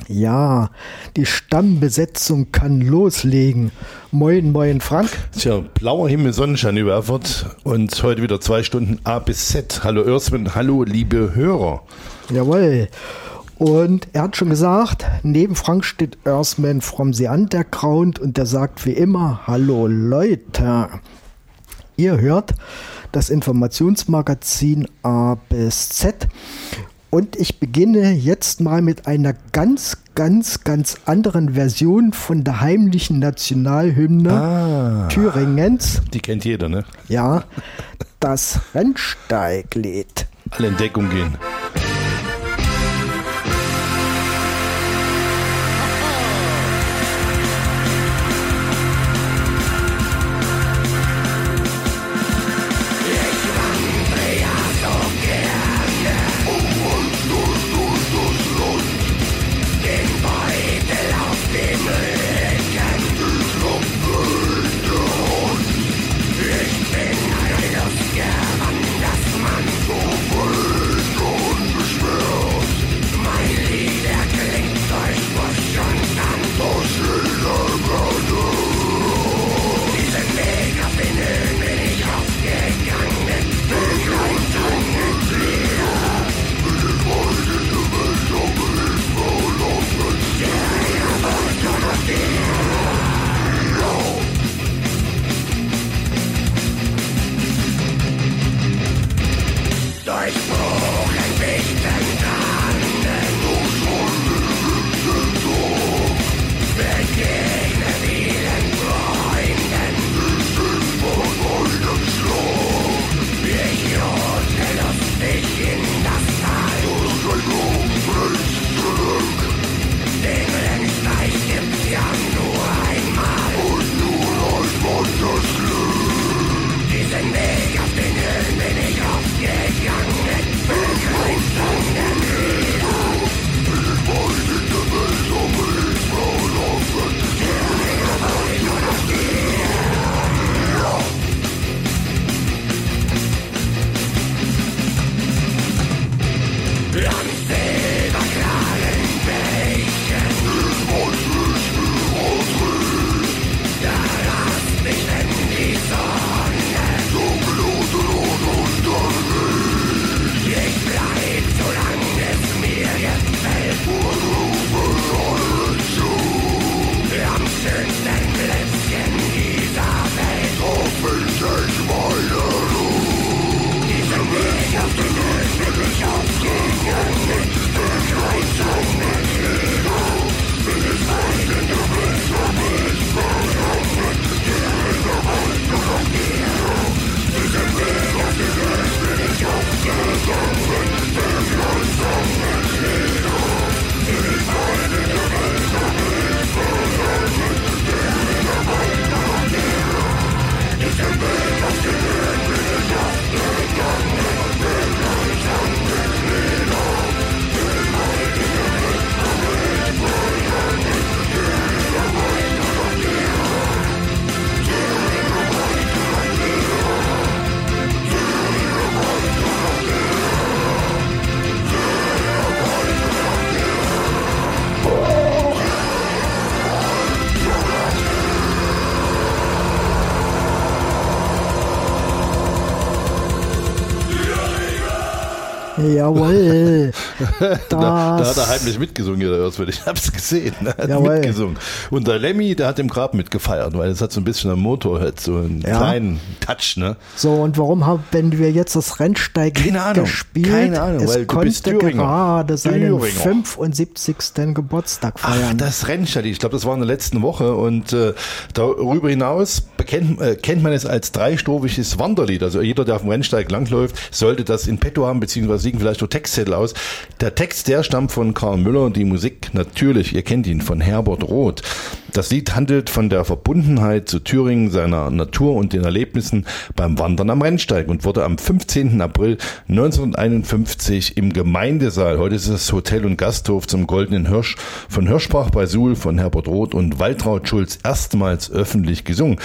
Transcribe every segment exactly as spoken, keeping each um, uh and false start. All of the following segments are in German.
Ja, die Stammbesetzung kann loslegen. Moin, moin, Frank. Tja, blauer Himmel, Sonnenschein über Erfurt und heute wieder zwei Stunden A bis Z. Hallo Ursman, hallo liebe Hörer. Jawohl. Und er hat schon gesagt, neben Frank steht Ursman from the Underground und der sagt wie immer, hallo Leute. Ihr hört das Informationsmagazin A bis Z. Und ich beginne jetzt mal mit einer ganz, ganz, ganz anderen Version von der heimlichen Nationalhymne ah, Thüringens. Die kennt jeder, ne? Ja, das Rennsteiglied. Alle in Deckung gehen. Jawohl. da, da hat er heimlich mitgesungen, der Ursman. Ich hab's gesehen. Er hat Jawohl. mitgesungen. Und der Lemmy, der hat im Grab mitgefeiert, weil es hat so ein bisschen am Motor, hat so einen ja. kleinen Touch, ne? So, und warum haben wir jetzt das Rennsteiglied gespielt? Keine Ahnung, es weil du bist konnte Thüringer. gerade seinen Thüringer. fünfundsiebzigsten Geburtstag feiern. Ach, das Rennsteiglied, ich glaube, das war in der letzten Woche und äh, darüber hinaus bekennt, äh, kennt man es als dreistrophiges Wanderlied. Also jeder, der auf dem Rennsteig langläuft, sollte das in petto haben, beziehungsweise liegen vielleicht nur Textzettel aus. Der Text, der stammt von Karl Müller und die Musik natürlich, ihr kennt ihn, von Herbert Roth. Das Lied handelt von der Verbundenheit zu Thüringen, seiner Natur und den Erlebnissen beim Wandern am Rennsteig und wurde am fünfzehnten April neunzehnhunderteinundfünfzig im Gemeindesaal, heute ist es Hotel und Gasthof zum Goldenen Hirsch, von Hirschbach bei Suhl, von Herbert Roth und Waltraud Schulz erstmals öffentlich gesungen.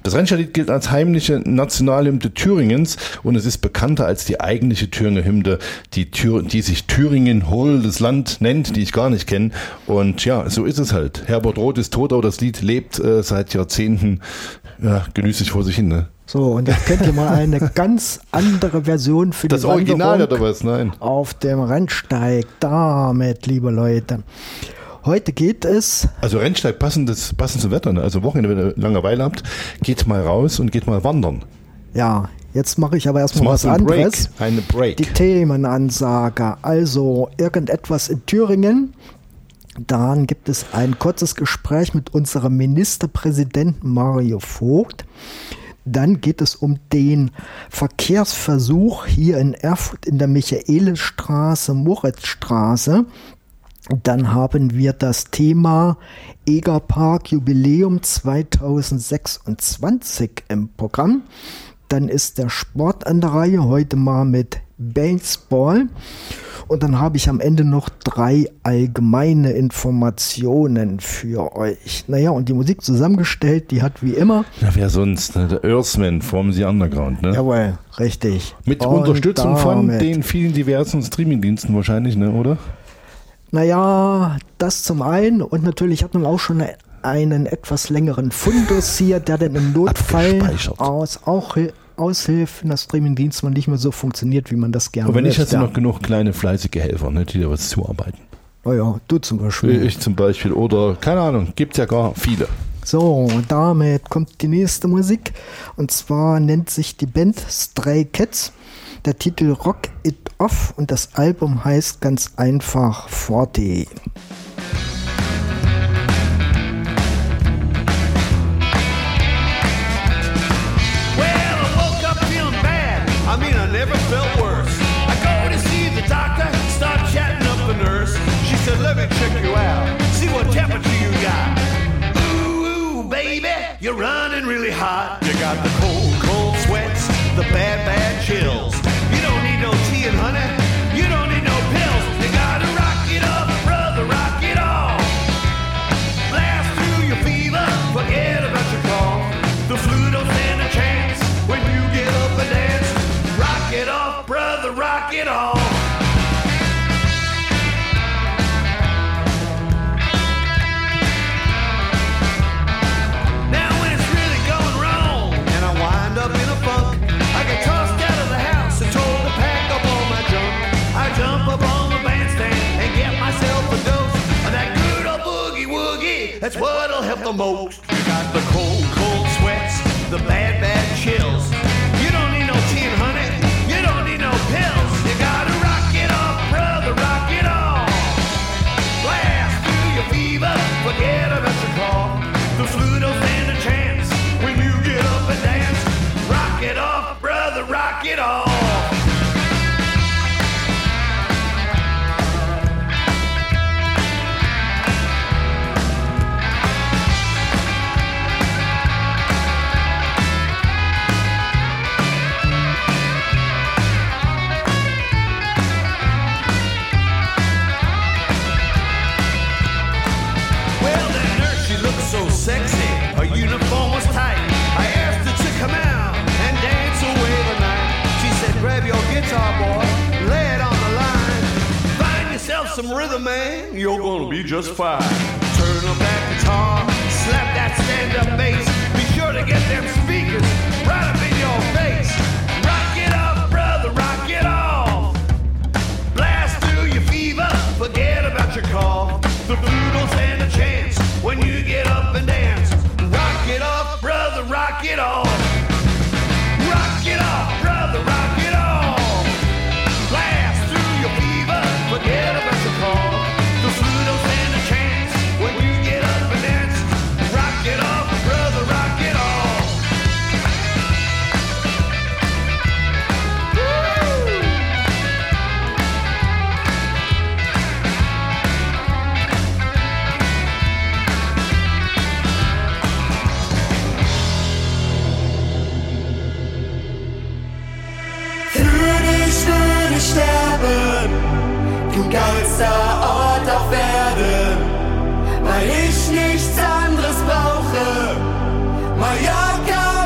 Das Rennstalllied gilt als heimliche Nationalhymne Thüringens und es ist bekannter als die eigentliche Thüringer Hymne, die, Thür- die sich Thüringen Hol das Land nennt, die ich gar nicht kenne. Und ja, so ist es halt. Herbert Roth ist tot, aber das Lied lebt äh, seit Jahrzehnten ja, genüsslich vor sich hin. Ne? So, und jetzt könnt ihr mal eine ganz andere Version für das die Original Wanderung oder was? Nein. auf dem Rennsteig. Damit, liebe Leute. Heute geht es... Also Rennsteig, passendes, passend zum Wetter. Ne? Also Wochenende, wenn ihr Langeweile habt, geht mal raus und geht mal wandern. Ja, jetzt mache ich aber erstmal was ein anderes. Break, eine Break. Die Themenansage. Also irgendetwas in Thüringen. Dann gibt es ein kurzes Gespräch mit unserem Ministerpräsidenten Mario Vogt. Dann geht es um den Verkehrsversuch hier in Erfurt in der Michaelisstraße, Moritzstraße. Dann haben wir das Thema Egerpark Jubiläum zweitausendsechsundzwanzig im Programm. Dann ist der Sport an der Reihe, heute mal mit Baseball. Und dann habe ich am Ende noch drei allgemeine Informationen für euch. Naja, und die Musik zusammengestellt, die hat wie immer... Ja, wer sonst? Ne? Der Earthman vom The Underground. Ne? Jawohl, richtig. Mit und Unterstützung von damit, den vielen diversen Streamingdiensten wahrscheinlich, ne? Oder? Naja, das zum einen. Und natürlich hat man auch schon einen etwas längeren Fundus hier, der dann im Notfall aus, auch aushilft, wenn das Streamingdienst mal nicht mehr so funktioniert, wie man das gerne möchte. Aber wenn nicht, hast du ja. noch genug kleine fleißige Helfer, ne, die dir was zuarbeiten. Oh ja, du zum Beispiel. Ich zum Beispiel oder, keine Ahnung, gibt ja gar viele. So, damit kommt die nächste Musik. Und zwar nennt sich die Band Stray Cats. Der Titel Rock It Off und das Album heißt ganz einfach vierzig. I mean, I never felt worse. I go to see the doctor, start chatting up the nurse. She said, let me check you out, see what temperature you got. Ooh, ooh, baby, you're running really hot. You got the cold, cold sweats, the bad, bad chills. You don't need no tea and honey, you don't need no pills. You gotta rock it up, brother, rock it off. Blast through your fever, forget about your cough. The flu don't stand a chance when you get up and dance. Rock it off, brother, rock it off. Now when it's really going wrong and I wind up in a funk, I get tossed out of the house and told to pack up all my junk. I jump up on the bandstand and get myself a dose of that good old boogie woogie. That's what'll help the most. You got the cold, cold sweats, the bad, bad chills. You don't need no tea and honey. You don't need no pills. You gotta rock it off, brother, rock it off. Blast through your fever, forget about your cough. The flu don't stand a chance when you get up and dance. Rock it off, brother, rock it off. So sexy, her uniform was tight. I asked her to come out and dance away the night. She said, grab your guitar, boy, lay it on the line. Find yourself some rhythm, man, you're gonna be just fine. Turn up that guitar, slap that stand-up bass. Be sure to get them speakers right up in your face. Rock it off, brother, rock it off. Blast through your fever, forget about your cough. The flu don't stand a chance when you get up and dance. Rock it off, brother, rock it off. Rock it off, brother, rock it off. Blast through your fever, forget about your cough. The flu don't stand a chance when you get up and dance. Rock it off, brother, rock it off. Woo! Sterben, du geilster Ort auf Erden, weil ich nichts anderes brauche. Mallorca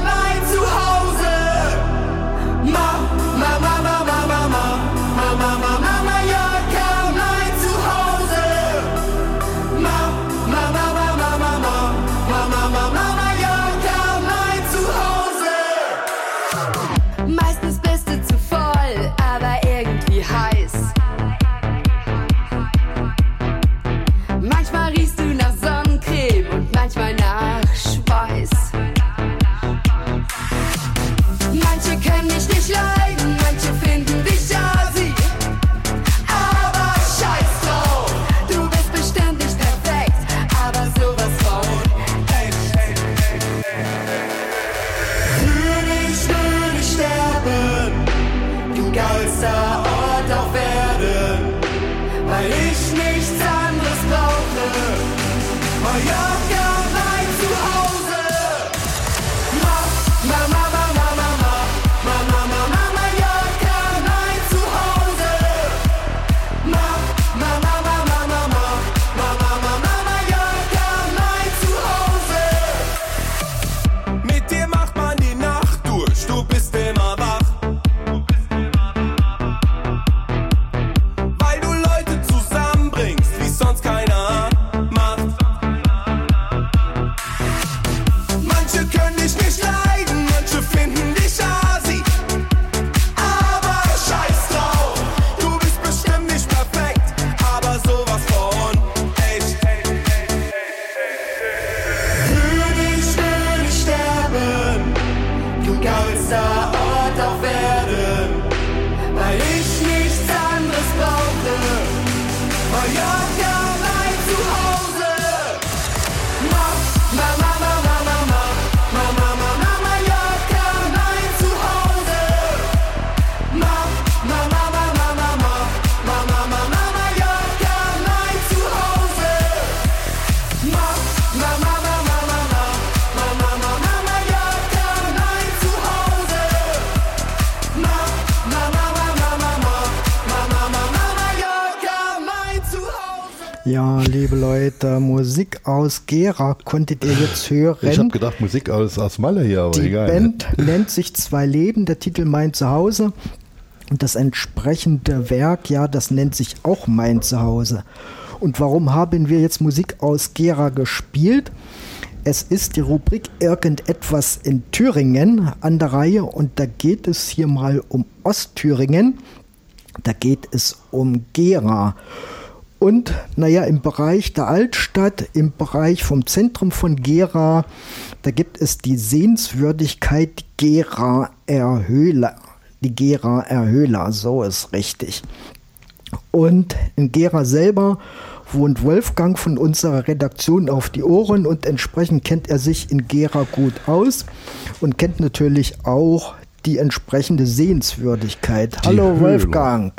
Ja, liebe Leute, Musik aus Gera konntet ihr jetzt hören. Ich habe gedacht, Musik aus, aus Malle hier, aber Die egal. Band nennt sich Zwei Leben, der Titel Mein Zuhause. Und das entsprechende Werk, ja, das nennt sich auch Mein Zuhause. Und warum haben wir jetzt Musik aus Gera gespielt? Es ist die Rubrik Irgendetwas in Thüringen an der Reihe und da geht es hier mal um Ostthüringen. Da geht es um Gera. Und naja, im Bereich der Altstadt, im Bereich vom Zentrum von Gera, da gibt es die Sehenswürdigkeit Gera-er Höhler. Die Gera-er Höhler, so ist richtig. Und in Gera selber wohnt Wolfgang von unserer Redaktion auf die Ohren und entsprechend kennt er sich in Gera gut aus und kennt natürlich auch die entsprechende Sehenswürdigkeit. Die Hallo Höhle. Wolfgang.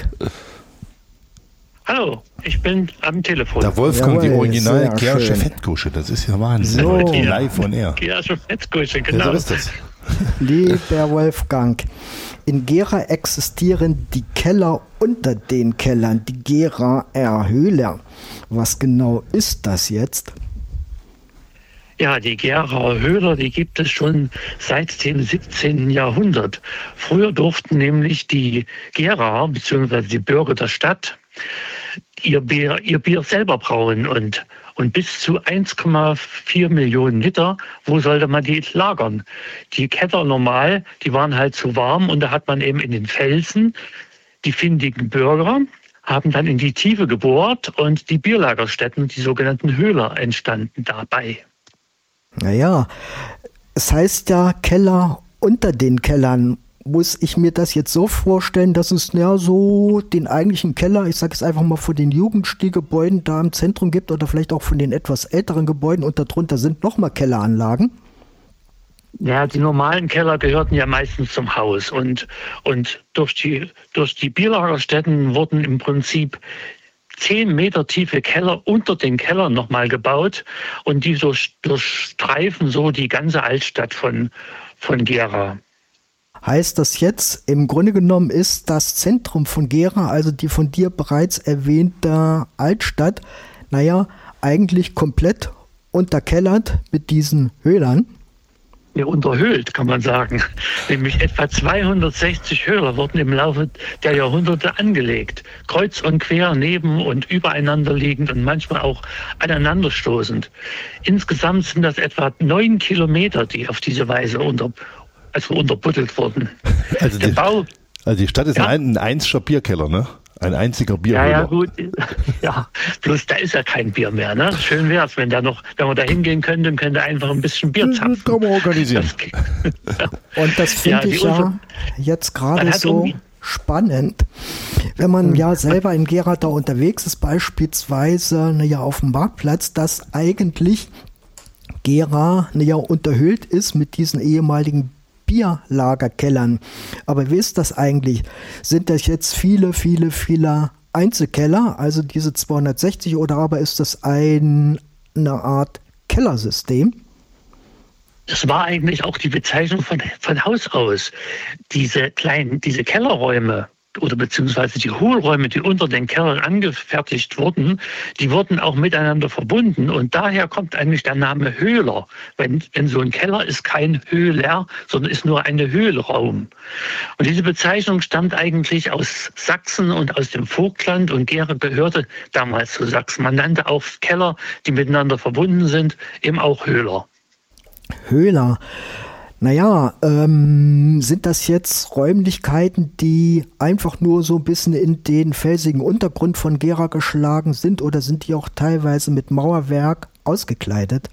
Hallo, ich bin am Telefon. Der Wolfgang, die Jawohl, original sehr Gersche schön. Fettkusche, das ist ja Wahnsinn. So. Heute live on air. Ja, schon Fettkusche, Ja, genau. so ist das. Lieber Wolfgang, in Gera existieren die Keller unter den Kellern, die Gera-er Höhler. Was genau ist das jetzt? Ja, die Geraer Höhler, die gibt es schon seit dem siebzehnten Jahrhundert. Früher durften nämlich die Geraer bzw. die Bürger der Stadt ihr Bier, ihr Bier selber brauen und, und bis zu eins Komma vier Millionen Liter, wo sollte man die lagern? Die Keller normal, die waren halt zu warm und da hat man eben in den Felsen die findigen Bürger haben dann in die Tiefe gebohrt und die Bierlagerstätten, die sogenannten Höhler, entstanden dabei. Naja, es heißt ja Keller unter den Kellern. Muss ich mir das jetzt so vorstellen, dass es ja so den eigentlichen Keller, ich sage es einfach mal, von den Jugendstilgebäuden da im Zentrum gibt oder vielleicht auch von den etwas älteren Gebäuden und darunter sind nochmal Kelleranlagen? Ja, die normalen Keller gehörten ja meistens zum Haus und, und durch die, durch die Bierlagerstätten wurden im Prinzip zehn Meter tiefe Keller unter den Kellern nochmal gebaut und die so durchstreifen so die ganze Altstadt von, von Gera. Heißt das jetzt, im Grunde genommen ist das Zentrum von Gera, also die von dir bereits erwähnte Altstadt, naja, eigentlich komplett unterkellert mit diesen Höhlern? Ja, unterhöhlt, kann man sagen. Nämlich etwa zweihundertsechzig Höhler wurden im Laufe der Jahrhunderte angelegt. Kreuz und quer, neben und übereinander liegend und manchmal auch aneinanderstoßend. Insgesamt sind das etwa neun Kilometer, die auf diese Weise unter, also unterbuddelt wurden. Also Der die, Bau, also die Stadt ist Ja. ein, ein einziger Bierkeller, ne? Ein einziger ja, Bierhöhler. ja, gut. Ja, bloß da ist ja kein Bier mehr, ne? Schön wär's, wenn da noch, wenn wir da hingehen könnten, dann könnte einfach ein bisschen Bier Das zapfen. kann man organisieren. Das geht. Und das finde Ja, die ich ja Unter- jetzt Man gerade hat so irgendwie- spannend. Wenn man ja selber in Gera da unterwegs ist, beispielsweise naja, auf dem Marktplatz, dass eigentlich Gera naja, unterhöhlt ist mit diesen ehemaligen Bierlagerkellern. Aber wie ist das eigentlich? Sind das jetzt viele, viele, viele Einzelkeller, also diese zweihundertsechzig, oder aber ist das ein, eine Art Kellersystem? Das war eigentlich auch die Bezeichnung von, von Haus aus. Diese kleinen, diese Kellerräume oder beziehungsweise die Hohlräume, die unter den Kellern angefertigt wurden, die wurden auch miteinander verbunden. Und daher kommt eigentlich der Name Höhler. Wenn, wenn so ein Keller ist kein Höhler, sondern ist nur eine Höhlraum. Und diese Bezeichnung stammt eigentlich aus Sachsen und aus dem Vogtland. Und Gera gehörte damals zu Sachsen. Man nannte auch Keller, die miteinander verbunden sind, eben auch Höhler. Höhler. Naja, ähm, sind das jetzt Räumlichkeiten, die einfach nur so ein bisschen in den felsigen Untergrund von Gera geschlagen sind oder sind die auch teilweise mit Mauerwerk ausgekleidet?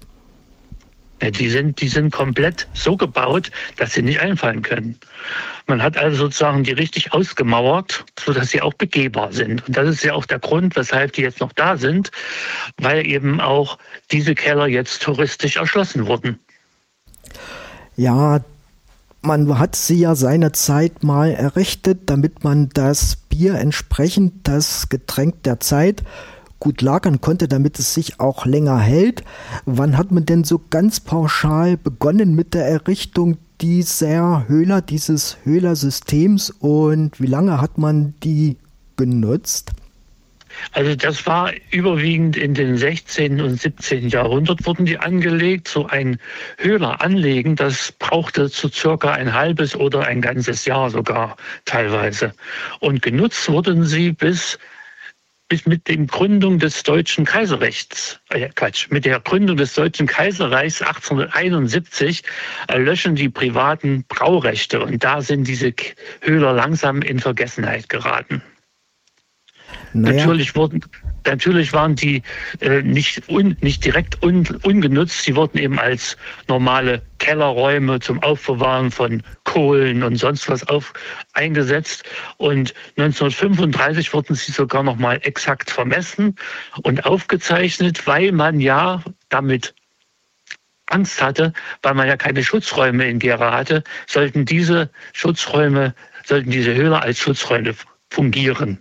Ja, die sind, die sind komplett so gebaut, dass sie nicht einfallen können. Man hat also sozusagen die richtig ausgemauert, sodass sie auch begehbar sind. Und das ist ja auch der Grund, weshalb die jetzt noch da sind, weil eben auch diese Keller jetzt touristisch erschlossen wurden. Ja, man hat sie ja seinerzeit mal errichtet, damit man das Bier entsprechend, das Getränk der Zeit, gut lagern konnte, damit es sich auch länger hält. Wann hat man denn so ganz pauschal begonnen mit der Errichtung dieser Höhler, dieses Höhlersystems und wie lange hat man die genutzt? Also das war überwiegend in den sechzehnten und siebzehnten Jahrhundert wurden die angelegt. So ein Höhler anlegen, das brauchte so circa ein halbes oder ein ganzes Jahr sogar teilweise. Und genutzt wurden sie bis bis mit der Gründung des Deutschen Kaiserreichs, äh Quatsch, mit der Gründung des Deutschen Kaiserreichs achtzehnhunderteinundsiebzig erlöschen die privaten Braurechte und da sind diese Höhler langsam in Vergessenheit geraten. Naja. Natürlich wurden, natürlich waren die äh, nicht, un, nicht direkt un, ungenutzt. Sie wurden eben als normale Kellerräume zum Aufbewahren von Kohlen und sonst was auf, eingesetzt. Und neunzehnhundertfünfunddreißig wurden sie sogar noch mal exakt vermessen und aufgezeichnet, weil man ja damit Angst hatte, weil man ja keine Schutzräume in Gera hatte, sollten diese Schutzräume, sollten diese Höhler als Schutzräume fungieren.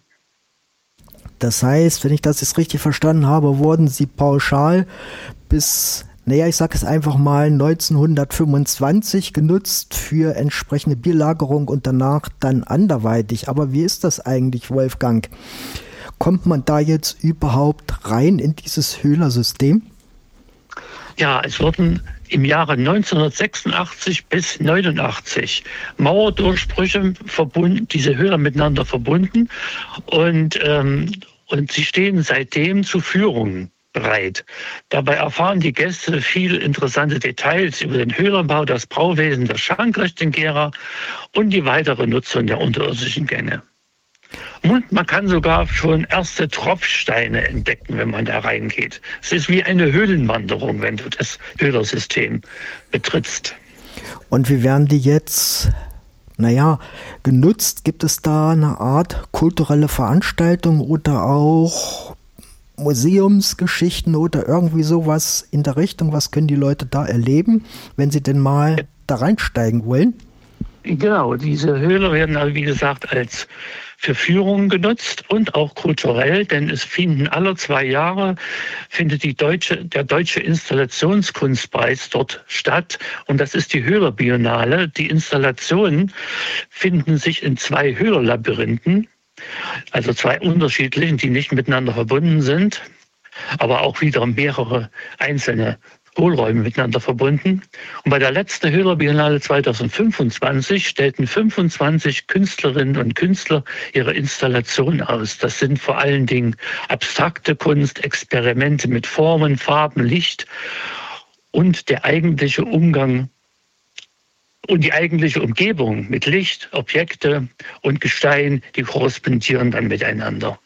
Das heißt, wenn ich das jetzt richtig verstanden habe, wurden sie pauschal bis, naja, ich sage es einfach mal, neunzehnhundertfünfundzwanzig genutzt für entsprechende Bierlagerung und danach dann anderweitig. Aber wie ist das eigentlich, Wolfgang? Kommt man da jetzt überhaupt rein in dieses Höhlersystem? Ja, es wurden im Jahre neunzehnhundertsechsundachtzig bis neunundachtzig Mauerdurchbrüche verbunden, diese Höhler miteinander verbunden und, ähm, und sie stehen seitdem zu Führungen bereit. Dabei erfahren die Gäste viele interessante Details über den Höhlerbau, das Brauwesen, das Schankrecht in Gera und die weitere Nutzung der unterirdischen Gänge. Und man kann sogar schon erste Tropfsteine entdecken, wenn man da reingeht. Es ist wie eine Höhlenwanderung, wenn du das Höhlersystem betrittst. Und wie werden die jetzt, naja, genutzt? Gibt es da eine Art kulturelle Veranstaltung oder auch Museumsgeschichten oder irgendwie sowas in der Richtung? Was können die Leute da erleben, wenn sie denn mal da reinsteigen wollen? Genau, diese Höhler werden, also wie gesagt, als für Führungen genutzt und auch kulturell, denn es finden alle zwei Jahre findet die deutsche, der Deutsche Installationskunstpreis dort statt und das ist die Höhlerbiennale. Die Installationen finden sich in zwei Höhlerlabyrinthen, also zwei unterschiedlichen, die nicht miteinander verbunden sind, aber auch wieder mehrere einzelne Hohlräume miteinander verbunden. Und bei der letzten Höhlerbiennale zweitausendfünfundzwanzig stellten fünfundzwanzig Künstlerinnen und Künstler ihre Installation aus. Das sind vor allen Dingen abstrakte Kunst, Experimente mit Formen, Farben, Licht und der eigentliche Umgang und die eigentliche Umgebung mit Licht, Objekte und Gestein, die korrespondieren dann miteinander.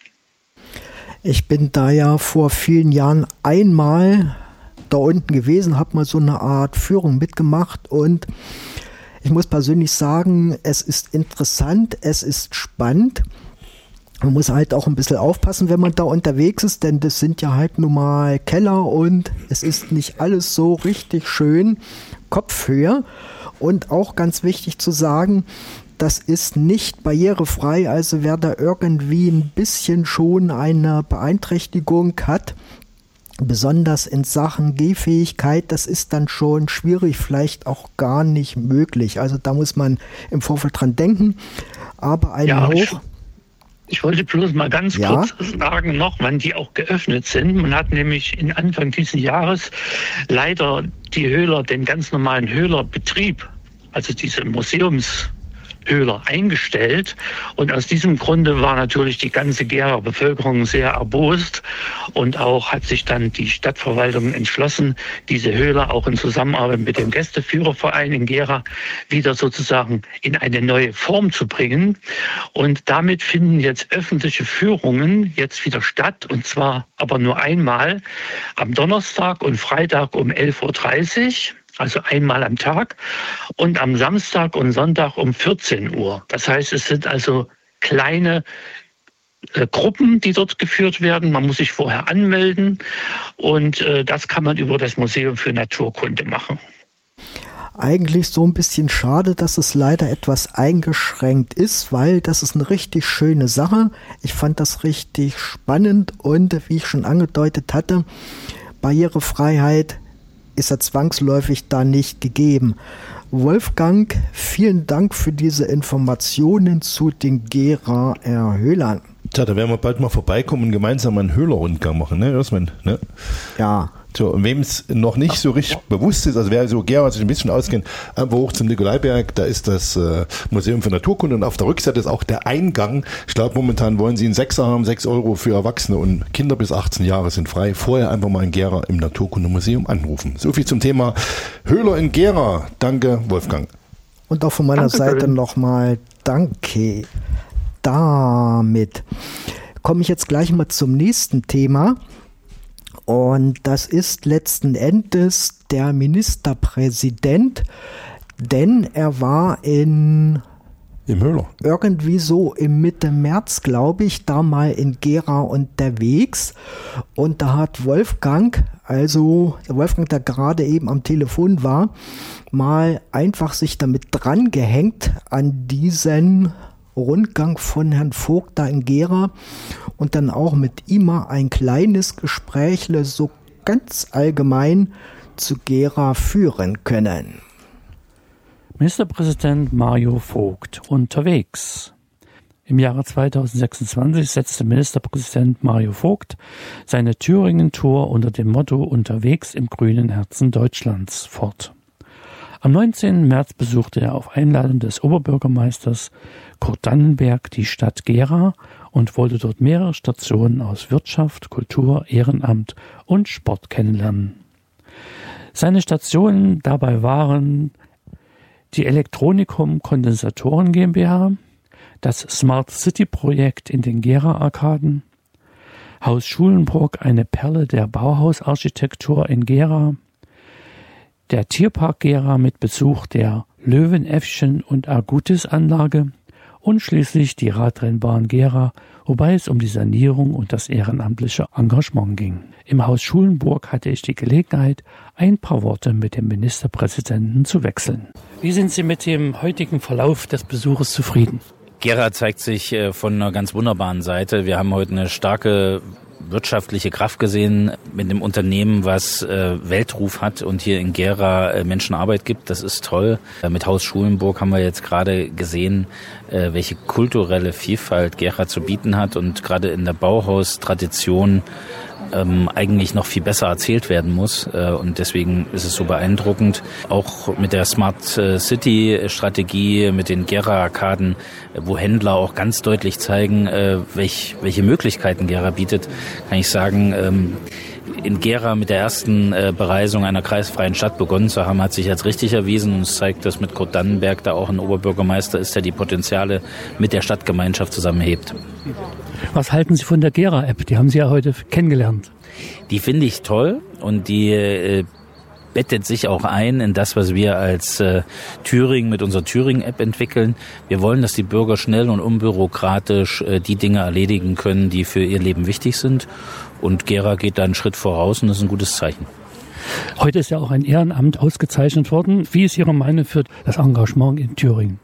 Ich bin da ja vor vielen Jahren einmal da unten gewesen, habe mal so eine Art Führung mitgemacht und ich muss persönlich sagen, es ist interessant, es ist spannend. Man muss halt auch ein bisschen aufpassen, wenn man da unterwegs ist, denn das sind ja halt nun mal Keller und es ist nicht alles so richtig schön Kopfhöhe. Und auch ganz wichtig zu sagen, das ist nicht barrierefrei, also wer da irgendwie ein bisschen schon eine Beeinträchtigung hat, besonders in Sachen Gehfähigkeit, das ist dann schon schwierig, vielleicht auch gar nicht möglich. Also da muss man im Vorfeld dran denken. Aber ein ja, Hoch... Ich, ich wollte bloß mal ganz ja? kurz sagen noch, wann die auch geöffnet sind. Man hat nämlich in Anfang dieses Jahres leider die Höhler, den ganz normalen Höhlerbetrieb, also diese Museums Höhler eingestellt und aus diesem Grunde war natürlich die ganze Gera Bevölkerung sehr erbost und auch hat sich dann die Stadtverwaltung entschlossen, diese Höhler auch in Zusammenarbeit mit dem Gästeführerverein in Gera wieder sozusagen in eine neue Form zu bringen und damit finden jetzt öffentliche Führungen jetzt wieder statt und zwar aber nur einmal am Donnerstag und Freitag um elf Uhr dreißig. Also einmal am Tag und am Samstag und Sonntag um vierzehn Uhr. Das heißt, es sind also kleine äh, Gruppen, die dort geführt werden. Man muss sich vorher anmelden und äh, das kann man über das Museum für Naturkunde machen. Eigentlich so ein bisschen schade, dass es leider etwas eingeschränkt ist, weil das ist eine richtig schöne Sache. Ich fand das richtig spannend und wie ich schon angedeutet hatte, Barrierefreiheit ist ja zwangsläufig da nicht gegeben. Wolfgang, vielen Dank für diese Informationen zu den Geraer Höhlern. Tja, da werden wir bald mal vorbeikommen und gemeinsam einen Höhler-Rundgang machen, ne, Ersmann? Ne? Ja. So, und wem es noch nicht so richtig bewusst ist, also wer so Gera sich ein bisschen auskennt, einfach hoch zum Nikolaiberg, da ist das äh, Museum für Naturkunde und auf der Rückseite ist auch der Eingang. Ich glaube, momentan wollen sie einen Sechser haben, sechs Euro für Erwachsene und Kinder bis achtzehn Jahre sind frei. Vorher einfach mal in Gera im Naturkundemuseum anrufen. So viel zum Thema Höhler in Gera. Danke, Wolfgang. Und auch von meiner Dankeschön. Seite nochmal danke. Damit komme ich jetzt gleich mal zum nächsten Thema. Und das ist letzten Endes der Ministerpräsident, denn er war in Im Höhler. irgendwie so im Mitte März, glaube ich, da mal in Gera unterwegs. Und da hat Wolfgang, also der Wolfgang, der gerade eben am Telefon war, mal einfach sich damit dran gehängt an diesen Rundgang von Herrn Vogt da in Gera und dann auch mit ihm mal ein kleines Gesprächle so ganz allgemein zu Gera führen können. Ministerpräsident Mario Vogt unterwegs. Im Jahre zweitausendsechsundzwanzig setzte Ministerpräsident Mario Vogt seine Thüringen-Tour unter dem Motto Unterwegs im grünen Herzen Deutschlands fort. Am neunzehnten März besuchte er auf Einladung des Oberbürgermeisters Kurt Dannenberg die Stadt Gera und wollte dort mehrere Stationen aus Wirtschaft, Kultur, Ehrenamt und Sport kennenlernen. Seine Stationen dabei waren die Elektronikum Kondensatoren GmbH, das Smart City Projekt in den Gera-Arkaden, Haus Schulenburg, eine Perle der Bauhausarchitektur in Gera, der Tierpark Gera mit Besuch der Löwenäffchen- und Argutis-Anlage und schließlich die Radrennbahn Gera, wobei es um die Sanierung und das ehrenamtliche Engagement ging. Im Haus Schulenburg hatte ich die Gelegenheit, ein paar Worte mit dem Ministerpräsidenten zu wechseln. Wie sind Sie mit dem heutigen Verlauf des Besuches zufrieden? Gera zeigt sich von einer ganz wunderbaren Seite. Wir haben heute eine starke wirtschaftliche Kraft gesehen mit dem Unternehmen, was äh, Weltruf hat und hier in Gera äh, Menschen Arbeit gibt. Das ist toll. Äh, mit Haus Schulenburg haben wir jetzt gerade gesehen, äh, welche kulturelle Vielfalt Gera zu bieten hat und gerade in der Bauhaustradition ähm, eigentlich noch viel besser erzählt werden muss. Äh, und deswegen ist es so beeindruckend. Auch mit der Smart City Strategie, mit den Gera-Arkaden, äh, wo Händler auch ganz deutlich zeigen, äh, welch, welche Möglichkeiten Gera bietet, kann ich sagen, ähm, in Gera mit der ersten äh, Bereisung einer kreisfreien Stadt begonnen zu haben, hat sich als richtig erwiesen und es zeigt, dass mit Kurt Dannenberg da auch ein Oberbürgermeister ist, der die Potenziale mit der Stadtgemeinschaft zusammenhebt. Was halten Sie von der Gera-App? Die haben Sie ja heute kennengelernt. Die finde ich toll und die äh, bettet sich auch ein in das, was wir als äh, Thüringen mit unserer Thüringen-App entwickeln. Wir wollen, dass die Bürger schnell und unbürokratisch äh, die Dinge erledigen können, die für ihr Leben wichtig sind. Und Gera geht da einen Schritt voraus und das ist ein gutes Zeichen. Heute ist ja auch ein Ehrenamt ausgezeichnet worden. Wie ist Ihre Meinung für das Engagement in Thüringen?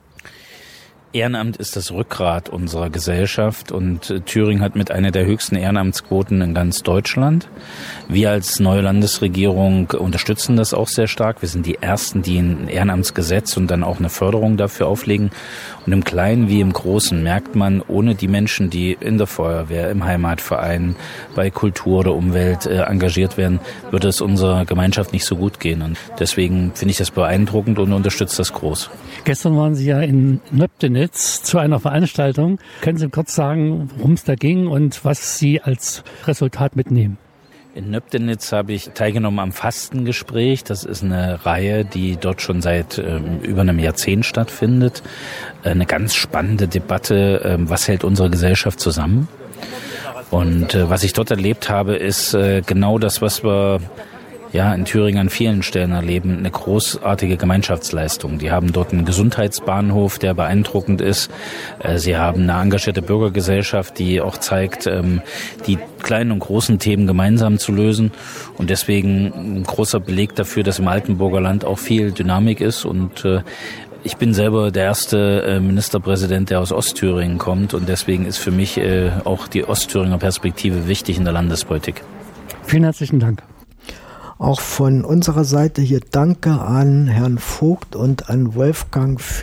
Ehrenamt ist das Rückgrat unserer Gesellschaft und äh, Thüringen hat mit einer der höchsten Ehrenamtsquoten in ganz Deutschland. Wir als neue Landesregierung unterstützen das auch sehr stark. Wir sind die Ersten, die ein Ehrenamtsgesetz und dann auch eine Förderung dafür auflegen. Und im Kleinen wie im Großen merkt man, ohne die Menschen, die in der Feuerwehr, im Heimatverein, bei Kultur oder Umwelt äh, engagiert werden, würde es unserer Gemeinschaft nicht so gut gehen. Und deswegen finde ich das beeindruckend und unterstütze das groß. Gestern waren Sie ja in Nöbdenitz zu einer Veranstaltung. Können Sie kurz sagen, worum es da ging und was Sie als Resultat mitnehmen? In Nöbdenitz habe ich teilgenommen am Fastengespräch. Das ist eine Reihe, die dort schon seit ähm, über einem Jahrzehnt stattfindet. Eine ganz spannende Debatte, ähm, was hält unsere Gesellschaft zusammen? Und äh, was ich dort erlebt habe, ist äh, genau das, was wir ja in Thüringen an vielen Stellen erleben, eine großartige Gemeinschaftsleistung. Die haben dort einen Gesundheitsbahnhof, der beeindruckend ist. Sie haben eine engagierte Bürgergesellschaft, die auch zeigt, die kleinen und großen Themen gemeinsam zu lösen. Und deswegen ein großer Beleg dafür, dass im Altenburger Land auch viel Dynamik ist. Und ich bin selber der erste Ministerpräsident, der aus Ostthüringen kommt. Und deswegen ist für mich auch die Ostthüringer Perspektive wichtig in der Landespolitik. Vielen herzlichen Dank. Auch von unserer Seite hier danke an Herrn Vogt und an Wolfgang für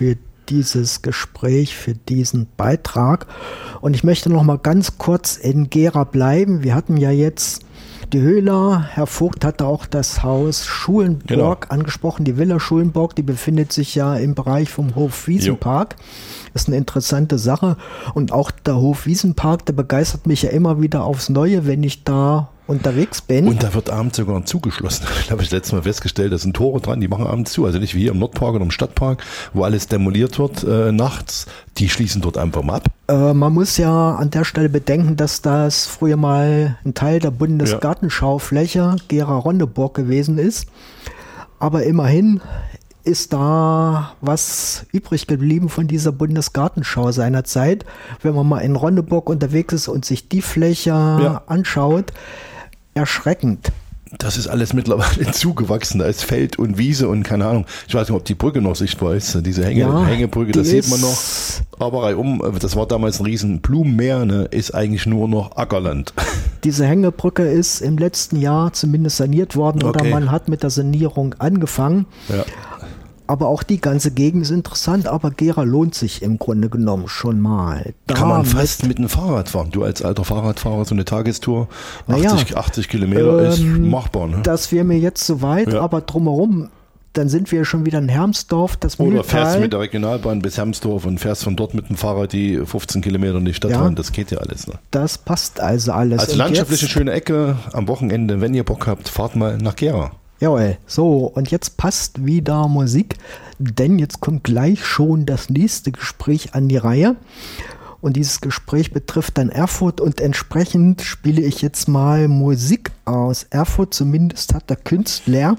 dieses Gespräch, für diesen Beitrag. Und ich möchte noch mal ganz kurz in Gera bleiben. Wir hatten ja jetzt die Höhler, Herr Vogt hatte auch das Haus Schulenburg genau. angesprochen, die Villa Schulenburg, die befindet sich ja im Bereich vom Hofwiesenpark. Ist eine interessante Sache. Und auch der Hofwiesenpark, der begeistert mich ja immer wieder aufs Neue, wenn ich da unterwegs bin. Und da wird abends sogar zugeschlossen. Da habe ich letztes Mal festgestellt, da sind Tore dran, die machen abends zu. Also nicht wie hier im Nordpark oder im Stadtpark, wo alles demoliert wird äh, nachts. Die schließen dort einfach mal ab. Äh, man muss ja an der Stelle bedenken, dass das früher mal ein Teil der Bundesgartenschaufläche Gera-Ronneburg gewesen ist. Aber immerhin ist da was übrig geblieben von dieser Bundesgartenschau seinerzeit. Wenn man mal in Ronneburg unterwegs ist und sich die Fläche ja. anschaut, erschreckend. Das ist alles mittlerweile zugewachsen. Da ist Feld und Wiese und keine Ahnung. Ich weiß nicht, ob die Brücke noch sichtbar ist. Diese Hänge, ja, Hängebrücke, das sieht man noch. Aber reihum, das war damals ein riesen Blumenmeer, ne, ist eigentlich nur noch Ackerland. Diese Hängebrücke ist im letzten Jahr zumindest saniert worden okay. oder man hat mit der Sanierung angefangen. Ja. Aber auch die ganze Gegend ist interessant, aber Gera lohnt sich im Grunde genommen schon mal. Kann man fast mit einem Fahrrad fahren. Du als alter Fahrradfahrer, so eine Tagestour, achtzig, ja, achtzig Kilometer ähm, ist machbar. Ne? Das wäre mir jetzt zu weit, ja. aber drumherum, dann sind wir schon wieder in Hermsdorf, das Oder Mühltal. fährst mit der Regionalbahn bis Hermsdorf und fährst von dort mit dem Fahrrad die fünfzehn Kilometer in die Stadt rein. Ja, das geht ja alles. Ne? Das passt also alles. Also landschaftliche schöne Ecke am Wochenende, wenn ihr Bock habt, fahrt mal nach Gera. Jawohl, so, und jetzt passt wieder Musik, denn jetzt kommt gleich schon das nächste Gespräch an die Reihe. Und dieses Gespräch betrifft dann Erfurt und entsprechend spiele ich jetzt mal Musik aus Erfurt. Zumindest hat der Künstler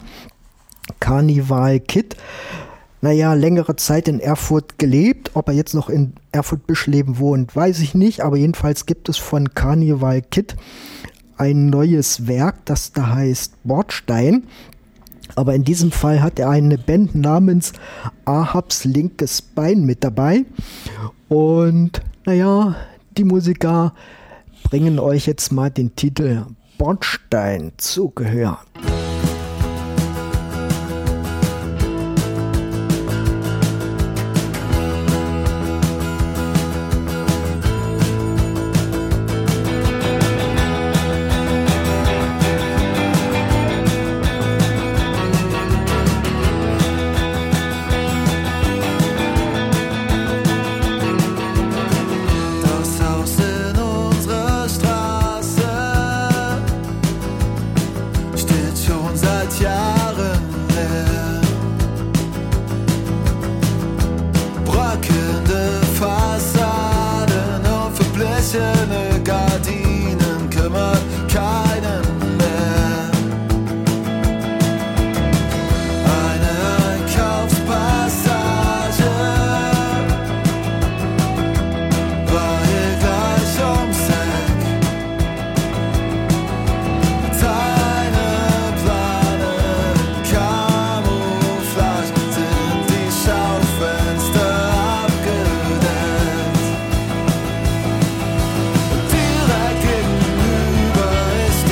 Carnival Kid, naja, längere Zeit in Erfurt gelebt. Ob er jetzt noch in Erfurt-Bischleben wohnt, weiß ich nicht. Aber jedenfalls gibt es von Carnival Kid ein neues Werk, das da heißt Bordstein. Aber in diesem Fall hat er eine Band namens Ahabs linkes Bein mit dabei. Und naja, die Musiker bringen euch jetzt mal den Titel Bordstein zu Gehör. Direkt gegenüber ist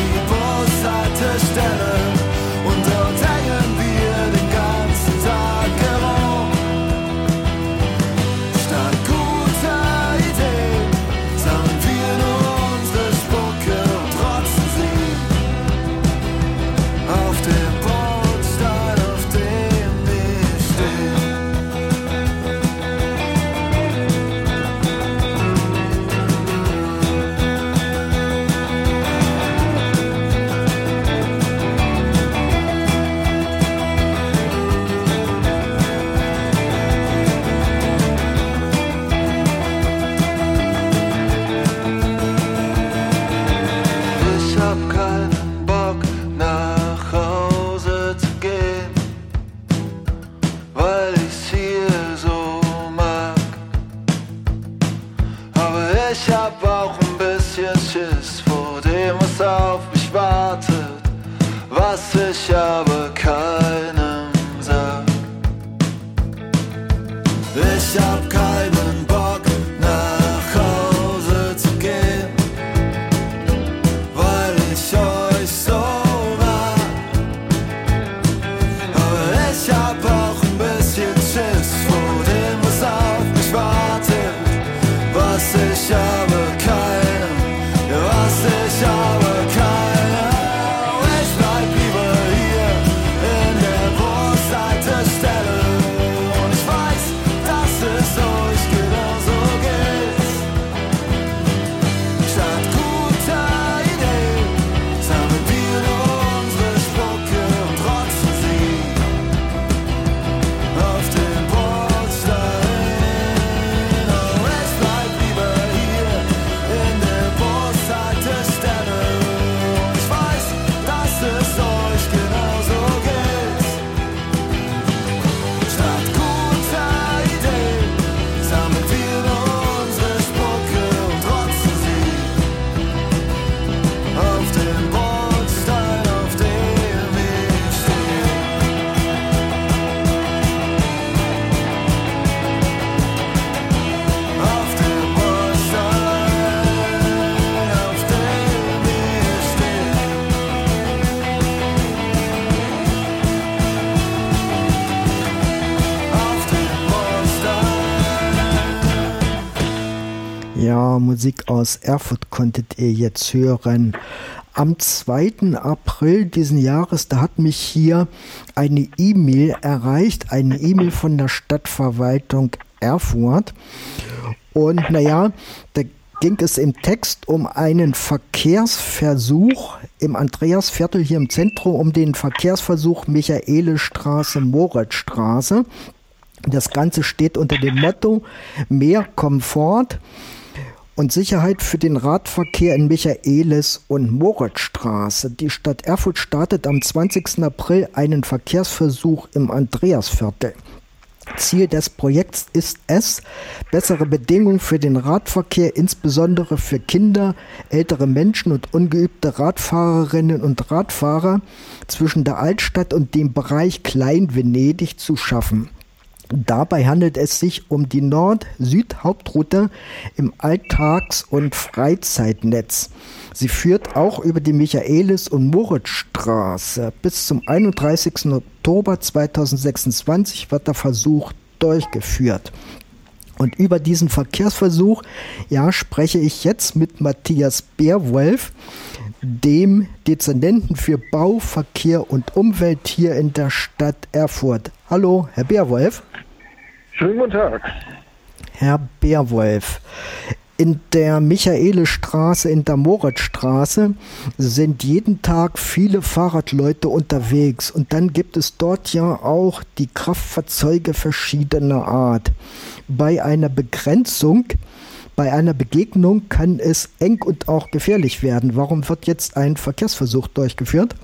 Musik aus Erfurt konntet ihr jetzt hören. Am zweiten April diesen Jahres, da hat mich hier eine E-Mail erreicht, eine E-Mail von der Stadtverwaltung Erfurt. Und naja, da ging es im Text um einen Verkehrsversuch im Andreasviertel hier im Zentrum, um den Verkehrsversuch Michaelisstraße, Moritzstraße. Das Ganze steht unter dem Motto mehr Komfort und Sicherheit für den Radverkehr in Michaelis- und Moritzstraße. Die Stadt Erfurt startet am zwanzigsten April einen Verkehrsversuch im Andreasviertel. Ziel des Projekts ist es, bessere Bedingungen für den Radverkehr, insbesondere für Kinder, ältere Menschen und ungeübte Radfahrerinnen und Radfahrer zwischen der Altstadt und dem Bereich Klein-Venedig zu schaffen. Dabei handelt es sich um die Nord-Süd-Hauptroute im Alltags- und Freizeitnetz. Sie führt auch über die Michaelis- und Moritzstraße. Bis zum einunddreißigsten Oktober zweitausendsechsundzwanzig wird der Versuch durchgeführt. Und über diesen Verkehrsversuch, ja, spreche ich jetzt mit Matthias Bärwolf, dem Dezernenten für Bau, Verkehr und Umwelt hier in der Stadt Erfurt. Hallo, Herr Bärwolf. Schönen guten Tag. Herr Bärwolf, in der Michaelisstraße, in der Moritzstraße sind jeden Tag viele Fahrradleute unterwegs. Und dann gibt es dort ja auch die Kraftfahrzeuge verschiedener Art. Bei einer Begrenzung, bei einer Begegnung kann es eng und auch gefährlich werden. Warum wird jetzt ein Verkehrsversuch durchgeführt?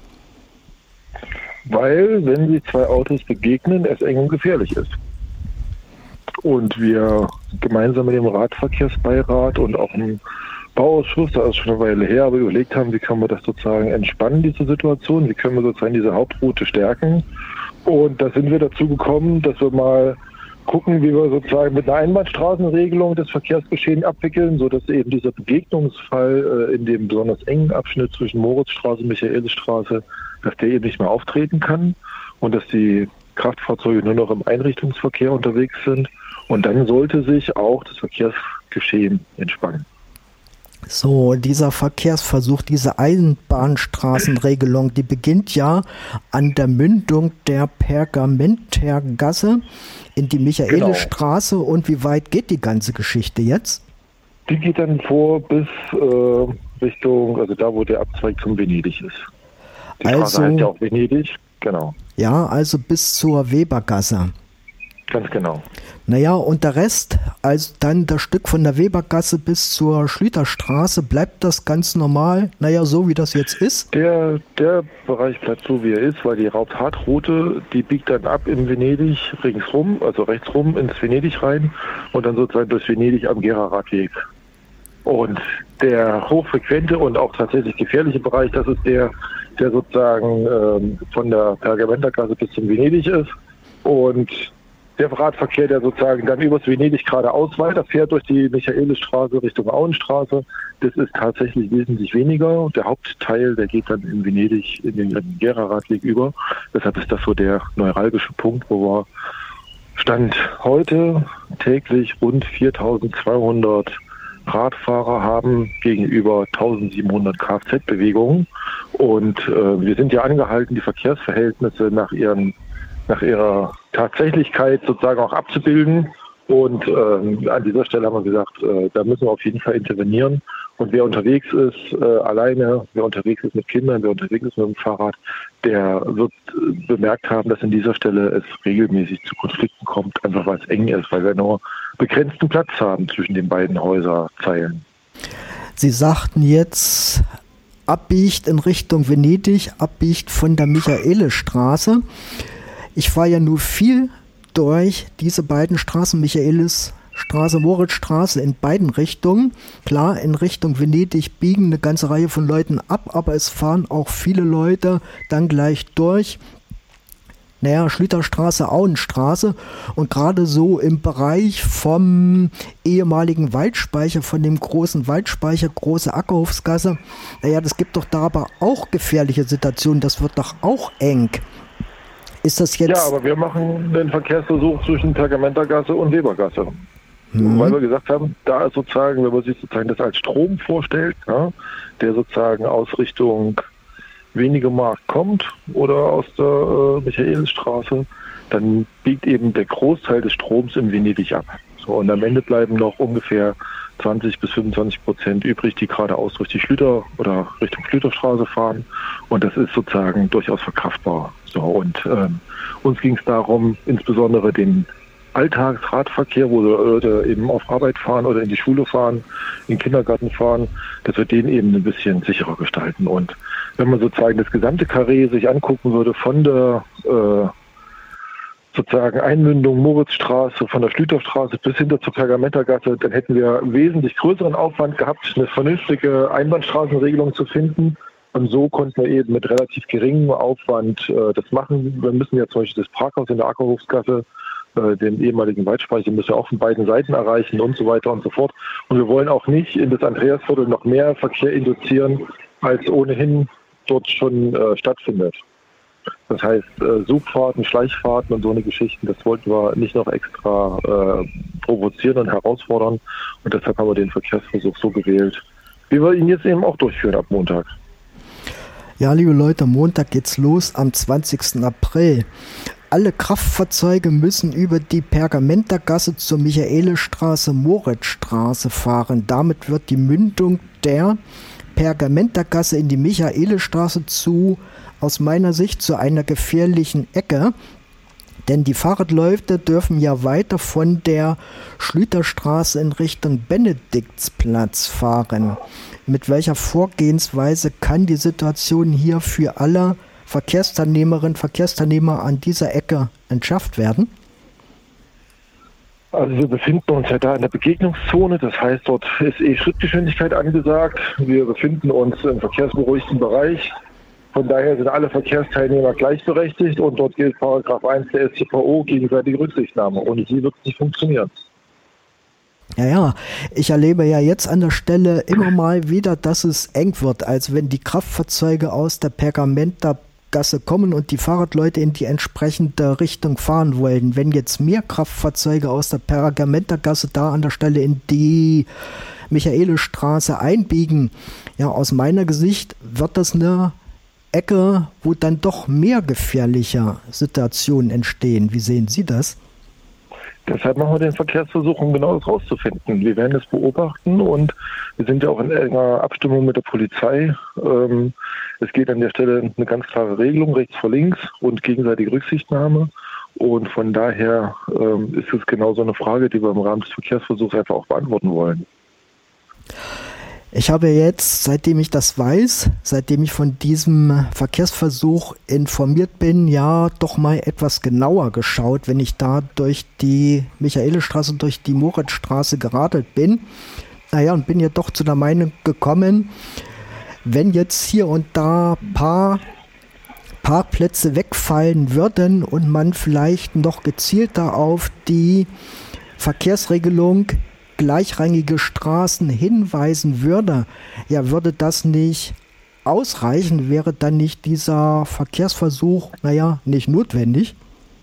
Weil, wenn sich zwei Autos begegnen, es eng und gefährlich ist. Und wir gemeinsam mit dem Radverkehrsbeirat und auch im Bauausschuss, da ist schon eine Weile her, aber überlegt haben, wie können wir das sozusagen entspannen, diese Situation, wie können wir sozusagen diese Hauptroute stärken. Und da sind wir dazu gekommen, dass wir mal gucken, wie wir sozusagen mit einer Einbahnstraßenregelung das Verkehrsgeschehen abwickeln, sodass eben dieser Begegnungsfall äh, in dem besonders engen Abschnitt zwischen Moritzstraße und Michaelisstraße, dass der eben nicht mehr auftreten kann und dass die Kraftfahrzeuge nur noch im Einrichtungsverkehr unterwegs sind. Und dann sollte sich auch das Verkehrsgeschehen entspannen. So, dieser Verkehrsversuch, diese Einbahnstraßenregelung, die beginnt ja an der Mündung der Pergamentergasse in die Michaelisstraße. Genau. Und wie weit geht die ganze Geschichte jetzt? Die geht dann vor bis äh, Richtung, also da, wo der Abzweig zum Venedig ist. Die also, Straße heißt ja auch Venedig, genau. Ja, also bis zur Webergasse. Ganz genau. Naja, und der Rest, also dann das Stück von der Webergasse bis zur Schlüterstraße, bleibt das ganz normal, naja, so wie das jetzt ist? Der, der Bereich bleibt so, wie er ist, weil die Hauptroute, die biegt dann ab in Venedig ringsrum, also rechtsrum ins Venedig rein und dann sozusagen durch Venedig am Gera-Radweg. Und der hochfrequente und auch tatsächlich gefährliche Bereich, das ist der, der sozusagen ähm, von der Pergamentergasse bis zum Venedig ist. Und der Radverkehr, der sozusagen dann übers Venedig geradeaus weiterfährt durch die Michaelisstraße Richtung Auenstraße, das ist tatsächlich wesentlich weniger. Der Hauptteil, der geht dann in Venedig in den Gera-Radweg über. Deshalb ist das so der neuralgische Punkt, wo wir Stand heute täglich rund viertausendzweihundert Radfahrer haben gegenüber eintausendsiebenhundert Kfz-Bewegungen. Und äh, wir sind ja angehalten, die Verkehrsverhältnisse nach ihren nach ihrer Tatsächlichkeit sozusagen auch abzubilden. Und äh, an dieser Stelle haben wir gesagt, äh, da müssen wir auf jeden Fall intervenieren. Und wer unterwegs ist, äh, alleine, wer unterwegs ist mit Kindern, wer unterwegs ist mit dem Fahrrad, der wird äh, bemerkt haben, dass an dieser Stelle es regelmäßig zu Konflikten kommt, einfach weil es eng ist, weil wir nur begrenzten Platz haben zwischen den beiden Häuserzeilen. Sie sagten jetzt, abbiegt in Richtung Venedig, abbiegt von der Michaelisstraße. Ich fahre ja nur viel durch diese beiden Straßen, Michaelisstraße, Moritzstraße, in beiden Richtungen. Klar, in Richtung Venedig biegen eine ganze Reihe von Leuten ab, aber es fahren auch viele Leute dann gleich durch. Naja, Schlüterstraße, Auenstraße und gerade so im Bereich vom ehemaligen Waldspeicher, von dem großen Waldspeicher, große Ackerhofsgasse. Naja, das gibt doch da aber auch gefährliche Situationen, das wird doch auch eng. Ist das jetzt? Ja, aber wir machen den Verkehrsversuch zwischen Pergamentergasse und Webergasse. Mhm. Weil wir gesagt haben, da ist sozusagen, wenn man sich sozusagen das als Strom vorstellt, ja, der sozusagen aus Richtung Wenigemarkt kommt oder aus der äh, Michaelisstraße, dann biegt eben der Großteil des Stroms in Venedig ab. So, und am Ende bleiben noch ungefähr zwanzig bis fünfundzwanzig Prozent übrig, die geradeaus durch die Schlüter oder Richtung Schlüterstraße fahren. Und das ist sozusagen durchaus verkraftbar. So, und ähm, uns ging es darum, insbesondere den Alltagsradverkehr, wo Leute eben auf Arbeit fahren oder in die Schule fahren, in den Kindergarten fahren, dass wir den eben ein bisschen sicherer gestalten. Und wenn man sozusagen das gesamte Karree sich angucken würde, von der äh, sozusagen Einmündung Moritzstraße, von der Schlüterstraße bis hinter zur Pergamentergasse, dann hätten wir wesentlich größeren Aufwand gehabt, eine vernünftige Einbahnstraßenregelung zu finden. Und so konnten wir eben mit relativ geringem Aufwand äh, das machen. Wir müssen ja zum Beispiel das Parkhaus in der Ackerhofsgasse, äh, den ehemaligen Waldspeicher, müssen wir auch von beiden Seiten erreichen und so weiter und so fort. Und wir wollen auch nicht in das Andreasviertel noch mehr Verkehr induzieren, als ohnehin dort schon äh, stattfindet. Das heißt, äh, Suchfahrten, Schleichfahrten und so eine Geschichten, das wollten wir nicht noch extra äh, provozieren und herausfordern. Und deshalb haben wir den Verkehrsversuch so gewählt, wie wir ihn jetzt eben auch durchführen ab Montag. Ja, liebe Leute, Montag geht's los am zwanzigsten April. Alle Kraftfahrzeuge müssen über die Pergamentergasse zur Michaelisstraße, Moritzstraße fahren. Damit wird die Mündung der Pergamentergasse in die Michaelisstraße zu, aus meiner Sicht, zu einer gefährlichen Ecke. Denn die Fahrradleute dürfen ja weiter von der Schlüterstraße in Richtung Benediktsplatz fahren. Mit welcher Vorgehensweise kann die Situation hier für alle Verkehrsteilnehmerinnen und Verkehrsteilnehmer an dieser Ecke entschärft werden? Also wir befinden uns ja da in der Begegnungszone, das heißt, dort ist eh Schrittgeschwindigkeit angesagt. Wir befinden uns im verkehrsberuhigten Bereich. Von daher sind alle Verkehrsteilnehmer gleichberechtigt und dort gilt Paragraph eins der S t V O, gegenseitige Rücksichtnahme. Ohne sie wird es nicht funktionieren. Ja, ja, ich erlebe ja jetzt an der Stelle immer mal wieder, dass es eng wird, als wenn die Kraftfahrzeuge aus der Pergamentergasse kommen und die Fahrradleute in die entsprechende Richtung fahren wollen. Wenn jetzt mehr Kraftfahrzeuge aus der Pergamentergasse da an der Stelle in die Michaelisstraße einbiegen, ja, aus meiner Sicht wird das eine Ecke, wo dann doch mehr gefährliche Situationen entstehen. Wie sehen Sie das? Deshalb machen wir den Verkehrsversuch, um genau das rauszufinden. Wir werden es beobachten und wir sind ja auch in enger Abstimmung mit der Polizei. Ähm, es geht an der Stelle eine ganz klare Regelung, rechts vor links und gegenseitige Rücksichtnahme. Und von daher ähm, ist es genau so eine Frage, die wir im Rahmen des Verkehrsversuchs einfach auch beantworten wollen. Ich habe jetzt, seitdem ich das weiß, seitdem ich von diesem Verkehrsversuch informiert bin, ja doch mal etwas genauer geschaut, wenn ich da durch die Michaelisstraße, durch die Moritzstraße geradelt bin. Naja, und bin ja doch zu der Meinung gekommen, wenn jetzt hier und da ein paar Parkplätze wegfallen würden und man vielleicht noch gezielter auf die Verkehrsregelung gleichrangige Straßen hinweisen würde, ja, würde das nicht ausreichen? Wäre dann nicht dieser Verkehrsversuch, naja, nicht notwendig?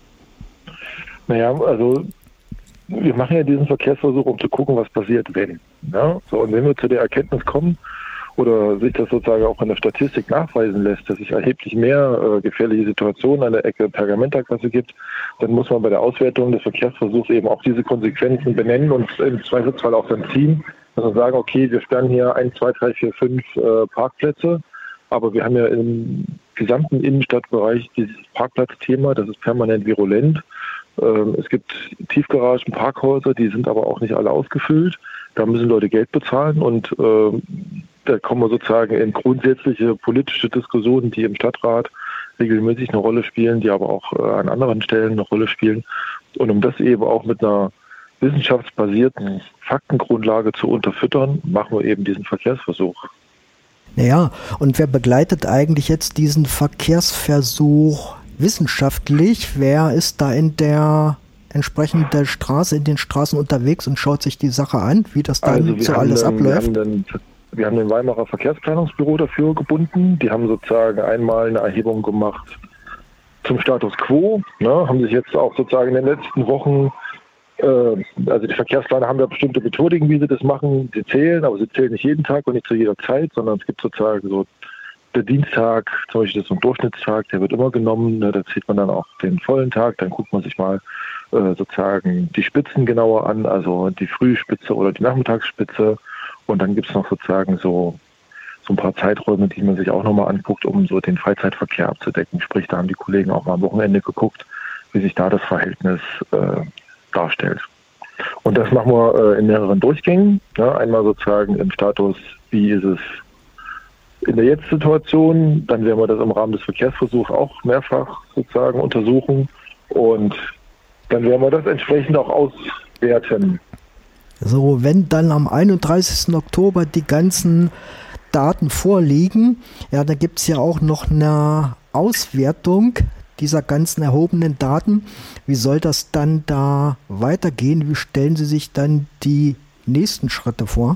Naja, also wir machen ja diesen Verkehrsversuch, um zu gucken, was passiert, wenn. Ja? So, und wenn wir zu der Erkenntnis kommen, oder sich das sozusagen auch in der Statistik nachweisen lässt, dass es erheblich mehr äh, gefährliche Situationen an der Ecke Pergamentergasse gibt, dann muss man bei der Auswertung des Verkehrsversuchs eben auch diese Konsequenzen benennen und im Zweifelsfall auch dann ziehen. Also sagen, okay, wir sperren hier eins, zwei, drei, vier, fünf äh, Parkplätze, aber wir haben ja im gesamten Innenstadtbereich dieses Parkplatzthema, das ist permanent virulent. Ähm, es gibt Tiefgaragen, Parkhäuser, die sind aber auch nicht alle ausgefüllt. Da müssen Leute Geld bezahlen und ähm, da kommen wir sozusagen in grundsätzliche politische Diskussionen, die im Stadtrat regelmäßig eine Rolle spielen, die aber auch äh, an anderen Stellen eine Rolle spielen. Und um das eben auch mit einer wissenschaftsbasierten Faktengrundlage zu unterfüttern, machen wir eben diesen Verkehrsversuch. Naja, und wer begleitet eigentlich jetzt diesen Verkehrsversuch wissenschaftlich? Wer ist da in der entsprechenden Straße, in den Straßen unterwegs und schaut sich die Sache an, wie das dann also so alles dann, abläuft? Wir haben, den, wir haben den Weimarer Verkehrsplanungsbüro dafür gebunden. Die haben sozusagen einmal eine Erhebung gemacht zum Status quo, ne, haben sich jetzt auch sozusagen in den letzten Wochen äh, also die Verkehrsplaner haben ja bestimmte Methodiken, wie sie das machen. Sie zählen, aber sie zählen nicht jeden Tag und nicht zu jeder Zeit, sondern es gibt sozusagen so der Dienstag, zum Beispiel das ist so ein Durchschnittstag, der wird immer genommen. Ne, da zählt man dann auch den vollen Tag, dann guckt man sich mal äh, sozusagen die Spitzen genauer an, also die Frühspitze oder die Nachmittagsspitze. Und dann gibt es noch sozusagen so, so ein paar Zeiträume, die man sich auch nochmal anguckt, um so den Freizeitverkehr abzudecken. Sprich, da haben die Kollegen auch mal am Wochenende geguckt, wie sich da das Verhältnis äh, darstellt. Und das machen wir äh, in mehreren Durchgängen. Ja, einmal sozusagen im Status, wie ist es in der Jetzt-Situation, dann werden wir das im Rahmen des Verkehrsversuchs auch mehrfach sozusagen untersuchen und dann werden wir das entsprechend auch auswerten. So, wenn dann am einunddreißigsten Oktober die ganzen Daten vorliegen, ja, da gibt es ja auch noch eine Auswertung dieser ganzen erhobenen Daten. Wie soll das dann da weitergehen? Wie stellen Sie sich dann die nächsten Schritte vor?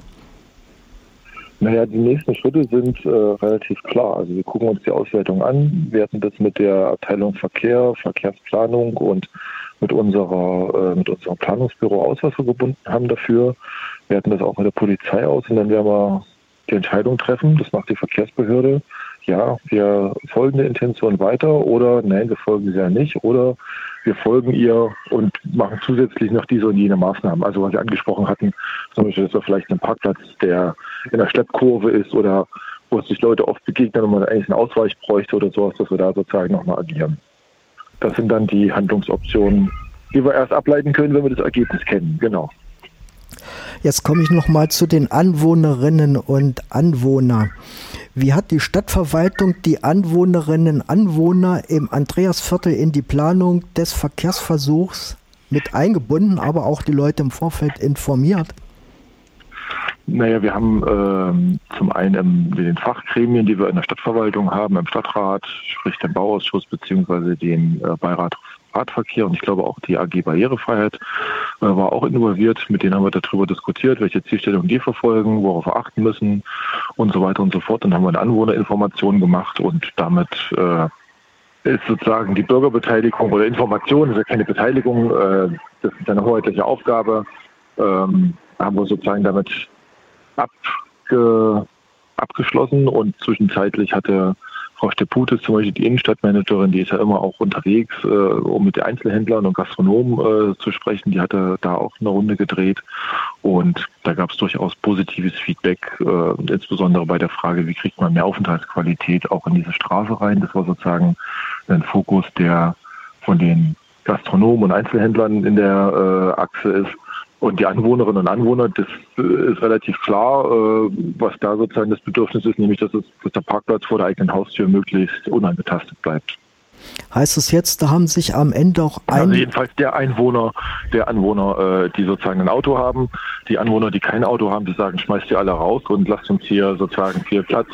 Naja, die nächsten Schritte sind äh, relativ klar. Also wir gucken uns die Auswertung an, werten das mit der Abteilung Verkehr, Verkehrsplanung und mit unserer äh, mit unserem Planungsbüro aus, was wir gebunden haben dafür. Wir werten das auch mit der Polizei aus und dann werden wir die Entscheidung treffen. Das macht die Verkehrsbehörde. Ja, wir folgen der Intention weiter oder nein, wir folgen sie ja nicht oder wir folgen ihr und machen zusätzlich noch diese und jene Maßnahmen. Also was Sie angesprochen hatten, zum Beispiel, dass wir vielleicht einen Parkplatz, der in der Schleppkurve ist oder wo es sich Leute oft begegnen und man eigentlich einen Ausweich bräuchte oder sowas, dass wir da sozusagen nochmal agieren. Das sind dann die Handlungsoptionen, die wir erst ableiten können, wenn wir das Ergebnis kennen. Genau. Jetzt komme ich nochmal zu den Anwohnerinnen und Anwohnern. Wie hat die Stadtverwaltung die Anwohnerinnen und Anwohner im Andreasviertel in die Planung des Verkehrsversuchs mit eingebunden, aber auch die Leute im Vorfeld informiert? Naja, wir haben ähm, zum einen im, den Fachgremien, die wir in der Stadtverwaltung haben, im Stadtrat, sprich den Bauausschuss beziehungsweise den äh, Beirat Radverkehr und ich glaube auch die A G Barrierefreiheit äh, war auch involviert. Mit denen haben wir darüber diskutiert, welche Zielstellungen die verfolgen, worauf wir achten müssen und so weiter und so fort. Dann haben wir eine Anwohnerinformation gemacht und damit äh, ist sozusagen die Bürgerbeteiligung oder Information, das ist ja keine Beteiligung, äh, das ist eine hoheitliche Aufgabe, ähm, haben wir sozusagen damit abge, abgeschlossen und zwischenzeitlich hatte Frau Steputes, zum Beispiel die Innenstadtmanagerin, die ist ja immer auch unterwegs, äh, um mit den Einzelhändlern und Gastronomen äh, zu sprechen. Die hatte da auch eine Runde gedreht und da gab es durchaus positives Feedback, äh, insbesondere bei der Frage, wie kriegt man mehr Aufenthaltsqualität auch in diese Straße rein. Das war sozusagen ein Fokus, der von den Gastronomen und Einzelhändlern in der äh, Achse ist. Und die Anwohnerinnen und Anwohner, das ist relativ klar, was da sozusagen das Bedürfnis ist, nämlich dass, es, dass der Parkplatz vor der eigenen Haustür möglichst unangetastet bleibt. Heißt es jetzt, da haben sich am Ende auch ein... Also jedenfalls der Einwohner, der Anwohner, die sozusagen ein Auto haben, die Anwohner, die kein Auto haben, die sagen, schmeißt ihr alle raus und lasst uns hier sozusagen viel Platz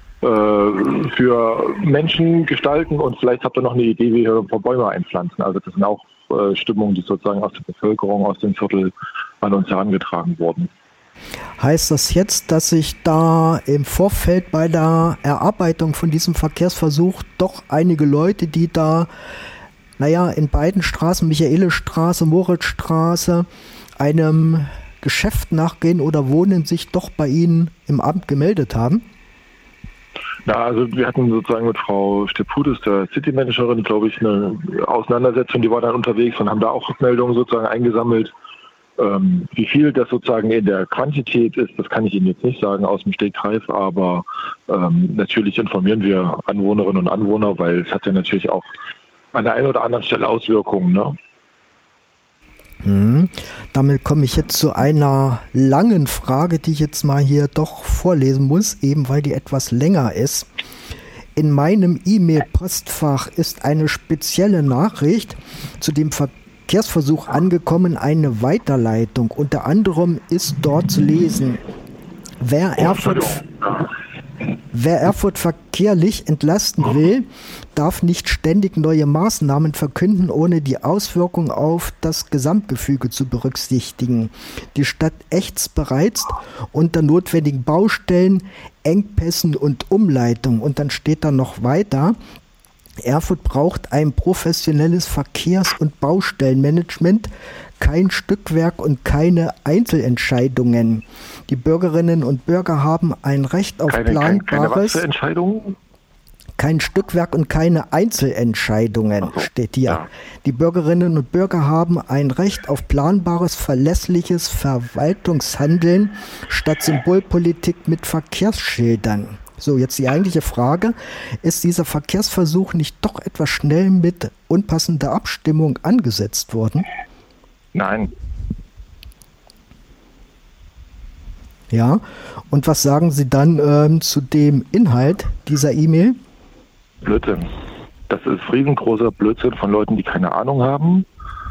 für Menschen gestalten und vielleicht habt ihr noch eine Idee, wie wir ein paar Bäume einpflanzen. Also das sind auch Stimmungen, die sozusagen aus der Bevölkerung, aus dem Viertel an uns herangetragen wurden. Heißt das jetzt, dass sich da im Vorfeld bei der Erarbeitung von diesem Verkehrsversuch doch einige Leute, die da, naja, in beiden Straßen, Michaelisstraße, Moritzstraße, einem Geschäft nachgehen oder wohnen, sich doch bei Ihnen im Amt gemeldet haben? Na, also wir hatten sozusagen mit Frau Steputes, der City-Managerin, glaube ich, eine Auseinandersetzung, die war dann unterwegs und haben da auch Rückmeldungen sozusagen eingesammelt. Ähm, wie viel das sozusagen in der Quantität ist, das kann ich Ihnen jetzt nicht sagen aus dem Stegreif, aber ähm, natürlich informieren wir Anwohnerinnen und Anwohner, weil es hat ja natürlich auch an der einen oder anderen Stelle Auswirkungen, ne? Hm. Damit komme ich jetzt zu einer langen Frage, die ich jetzt mal hier doch vorlesen muss, eben weil die etwas länger ist. In meinem E-Mail-Postfach ist eine spezielle Nachricht zu dem Verkehrsversuch angekommen, eine Weiterleitung. Unter anderem ist dort zu lesen, wer Erfurt, wer Erfurt verkehrlich entlasten will, darf nicht ständig neue Maßnahmen verkünden, ohne die Auswirkung auf das Gesamtgefüge zu berücksichtigen. Die Stadt ächzt bereits unter notwendigen Baustellen, Engpässen und Umleitungen. Und dann steht da noch weiter, Erfurt braucht ein professionelles Verkehrs- und Baustellenmanagement, kein Stückwerk und keine Einzelentscheidungen. Die Bürgerinnen und Bürger haben ein Recht auf keine, planbares... Keine, keine was für Entscheidungen? Kein Stückwerk und keine Einzelentscheidungen, so, steht hier. Ja. Die Bürgerinnen und Bürger haben ein Recht auf planbares, verlässliches Verwaltungshandeln statt Symbolpolitik mit Verkehrsschildern. So, jetzt die eigentliche Frage, ist dieser Verkehrsversuch nicht doch etwas schnell mit unpassender Abstimmung angesetzt worden? Nein. Ja, und was sagen Sie dann ähm, zu dem Inhalt dieser E-Mail? Blödsinn. Das ist riesengroßer Blödsinn von Leuten, die keine Ahnung haben.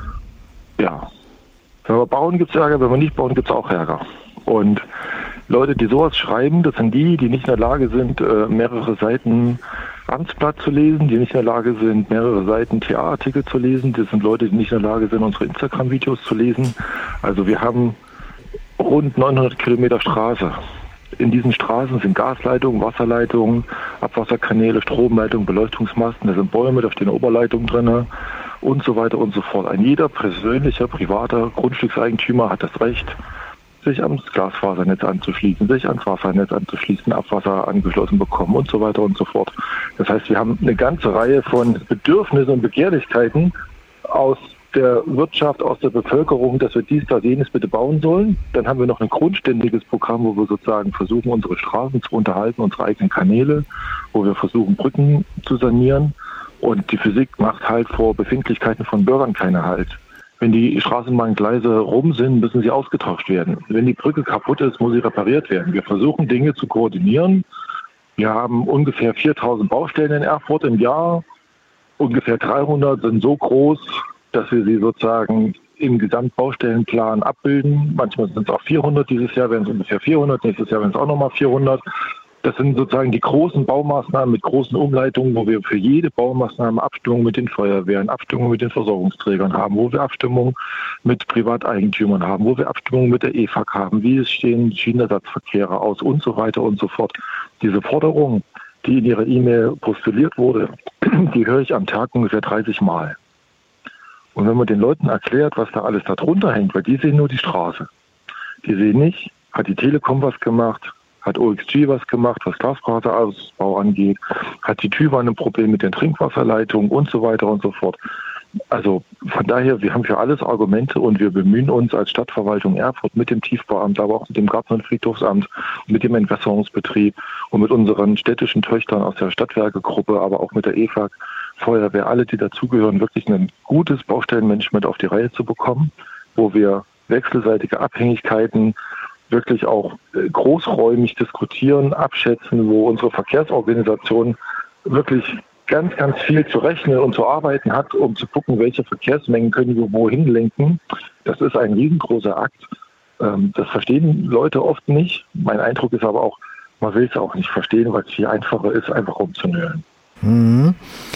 Ja. Wenn wir bauen, gibt es Ärger, wenn wir nicht bauen, gibt es auch Ärger. Und Leute, die sowas schreiben, das sind die, die nicht in der Lage sind, mehrere Seiten Amtsblatt zu lesen, die nicht in der Lage sind, mehrere Seiten T A-Artikel zu lesen. Das sind Leute, die nicht in der Lage sind, unsere Instagram-Videos zu lesen. Also wir haben rund neunhundert Kilometer Straße. In diesen Straßen sind Gasleitungen, Wasserleitungen, Abwasserkanäle, Stromleitungen, Beleuchtungsmasten, da sind Bäume, da stehen Oberleitungen drin und so weiter und so fort. Ein jeder persönlicher, privater Grundstückseigentümer hat das Recht, sich ans Glasfasernetz anzuschließen, sich ans Wassernetz anzuschließen, Abwasser angeschlossen bekommen und so weiter und so fort. Das heißt, wir haben eine ganze Reihe von Bedürfnissen und Begehrlichkeiten aus der Wirtschaft, aus der Bevölkerung, dass wir dies, das, jenes bitte bauen sollen. Dann haben wir noch ein grundständiges Programm, wo wir sozusagen versuchen, unsere Straßen zu unterhalten, unsere eigenen Kanäle, wo wir versuchen, Brücken zu sanieren. Und die Physik macht halt vor Befindlichkeiten von Bürgern keine Halt. Wenn die Straßenbahngleise rum sind, müssen sie ausgetauscht werden. Wenn die Brücke kaputt ist, muss sie repariert werden. Wir versuchen, Dinge zu koordinieren. Wir haben ungefähr viertausend Baustellen in Erfurt im Jahr. Ungefähr dreihundert sind so groß, dass wir sie sozusagen im Gesamtbaustellenplan abbilden. Manchmal sind es auch vierhundert, dieses Jahr werden es ungefähr vierhundert, nächstes Jahr werden es auch nochmal vierhundert. Das sind sozusagen die großen Baumaßnahmen mit großen Umleitungen, wo wir für jede Baumaßnahme Abstimmung mit den Feuerwehren, Abstimmung mit den Versorgungsträgern haben, wo wir Abstimmung mit Privateigentümern haben, wo wir Abstimmung mit der E F A G haben, wie es stehen Schienenersatzverkehre aus und so weiter und so fort. Diese Forderung, die in Ihrer E-Mail postuliert wurde, die höre ich am Tag ungefähr dreißig Mal. Und wenn man den Leuten erklärt, was da alles darunter hängt, weil die sehen nur die Straße. Die sehen nicht, hat die Telekom was gemacht, hat O X G was gemacht, was Glasfaserausbau angeht, hat die Tübingen ein Problem mit den Trinkwasserleitungen und so weiter und so fort. Also von daher, wir haben für alles Argumente und wir bemühen uns als Stadtverwaltung Erfurt mit dem Tiefbauamt, aber auch mit dem Garten- und Friedhofsamt, mit dem Entwässerungsbetrieb und mit unseren städtischen Töchtern aus der Stadtwerkegruppe, aber auch mit der E F A G, Feuerwehr, alle, die dazugehören, wirklich ein gutes Baustellenmanagement auf die Reihe zu bekommen, wo wir wechselseitige Abhängigkeiten wirklich auch großräumig diskutieren, abschätzen, wo unsere Verkehrsorganisation wirklich ganz, ganz viel zu rechnen und zu arbeiten hat, um zu gucken, welche Verkehrsmengen können wir wohin lenken. Das ist ein riesengroßer Akt. Das verstehen Leute oft nicht. Mein Eindruck ist aber auch, man will es auch nicht verstehen, weil es viel einfacher ist, einfach rumzunölen. Mhm.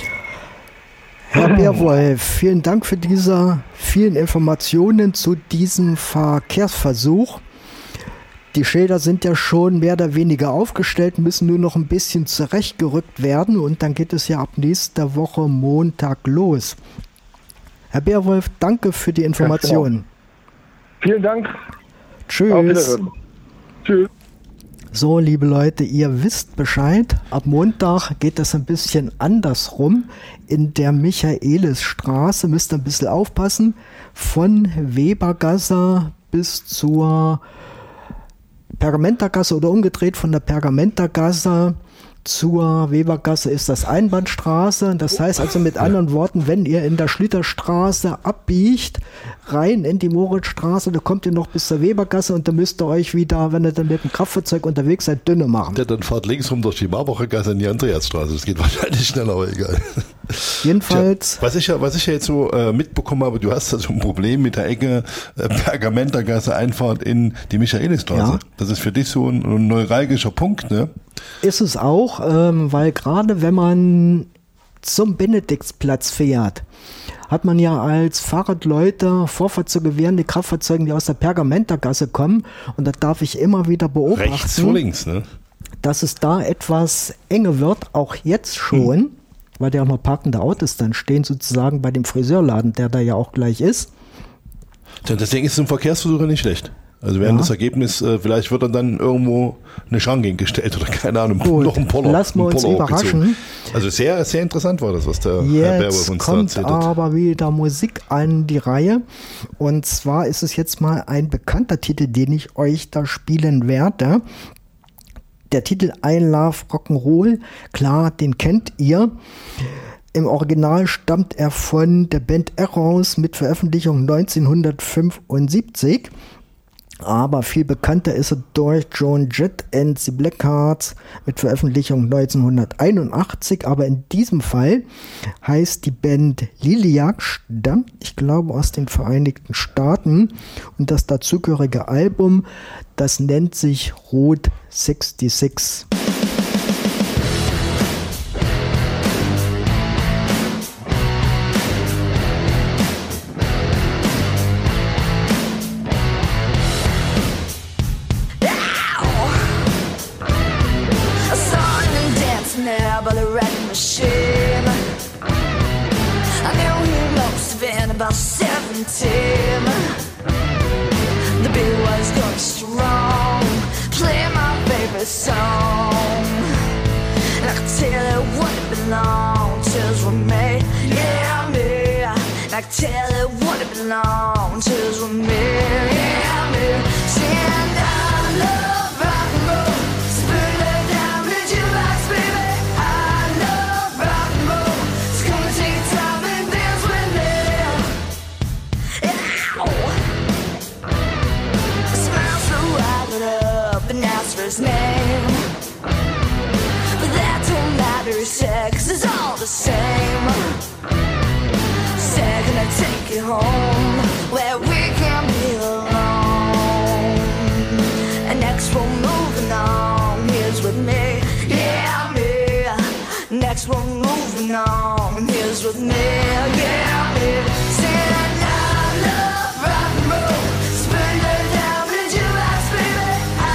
Herr Bärwolf, vielen Dank für diese vielen Informationen zu diesem Verkehrsversuch. Die Schilder sind ja schon mehr oder weniger aufgestellt, müssen nur noch ein bisschen zurechtgerückt werden und dann geht es ja ab nächster Woche Montag los. Herr Bärwolf, danke für die Informationen. Genau. Vielen Dank. Tschüss. Tschüss. So, liebe Leute, ihr wisst Bescheid. Ab Montag geht das ein bisschen andersrum. In der Michaelisstraße müsst ihr ein bisschen aufpassen. Von Webergasse bis zur Pergamentergasse oder umgedreht von der Pergamentergasse zur Webergasse ist das Einbahnstraße. Das heißt also mit anderen Worten, wenn ihr in der Schlitterstraße abbiegt, rein in die Moritzstraße, da kommt ihr noch bis zur Webergasse und dann müsst ihr euch wieder, wenn ihr dann mit dem Kraftfahrzeug unterwegs seid, dünne machen. Ja, dann fahrt links rum durch die Marbacher Gasse in die Andreasstraße. Das geht wahrscheinlich schneller, aber egal. Jedenfalls. Tja, was ich ja, was ich ja jetzt so äh, mitbekommen habe, du hast da so ein Problem mit der Ecke äh, Pergamentergasse Einfahrt in die Michaelisstraße. Ja. Das ist für dich so ein, ein neuralgischer Punkt, ne? Ist es auch, ähm, weil gerade wenn man zum Benediktsplatz fährt, hat man ja als Fahrradleute Vorfahrt zu gewähren, die Kraftfahrzeuge, die aus der Pergamentergasse kommen. Und da darf ich immer wieder beobachten, rechts vor links, ne? Dass es da etwas enge wird, auch jetzt schon, hm. weil ja auch noch parkende Autos dann stehen, sozusagen bei dem Friseurladen, der da ja auch gleich ist. Deswegen ist es im Verkehrsversuch nicht schlecht. Also während Ja. das Ergebnis, äh, vielleicht wird dann irgendwo eine Schranke hingestellt oder keine Ahnung, Gut, noch ein Poller. lassen wir ein uns Poller überraschen. hochgezogen. Also sehr, sehr interessant war das, was der Herr Berber Jetzt uns da kommt erzählt hat. aber wieder Musik an die Reihe. Und zwar ist es jetzt mal ein bekannter Titel, den ich euch da spielen werde. Der Titel I Love Rock'n'Roll, klar, den kennt ihr. Im Original stammt er von der Band Eros mit Veröffentlichung neunzehnhundertfünfundsiebzig. Aber viel bekannter ist er durch Joan Jett and the Blackhearts mit Veröffentlichung neunzehnhunderteinundachtzig. Aber in diesem Fall heißt die Band Liliac, stammt, ich glaube, aus den Vereinigten Staaten. Und das dazugehörige Album, das nennt sich Route sechsundsechzig. By the red machine, I knew he must have been about seventeen. The beat was going strong, playing my favorite song, and I could tell it wouldn't belong to us with me, yeah me. And I could tell it wouldn't belong to us with me, yeah me. Saying I love rock and roll, spin it down the jukebox, baby. His name, but that don't matter, he said, 'cause it's all the same. Said, can I take you home where we can be alone? And next we're moving on, here's with me, yeah me. Next we're moving on, here's with me, yeah me. Saying I love rock and roll, spin it down the jukebox, baby.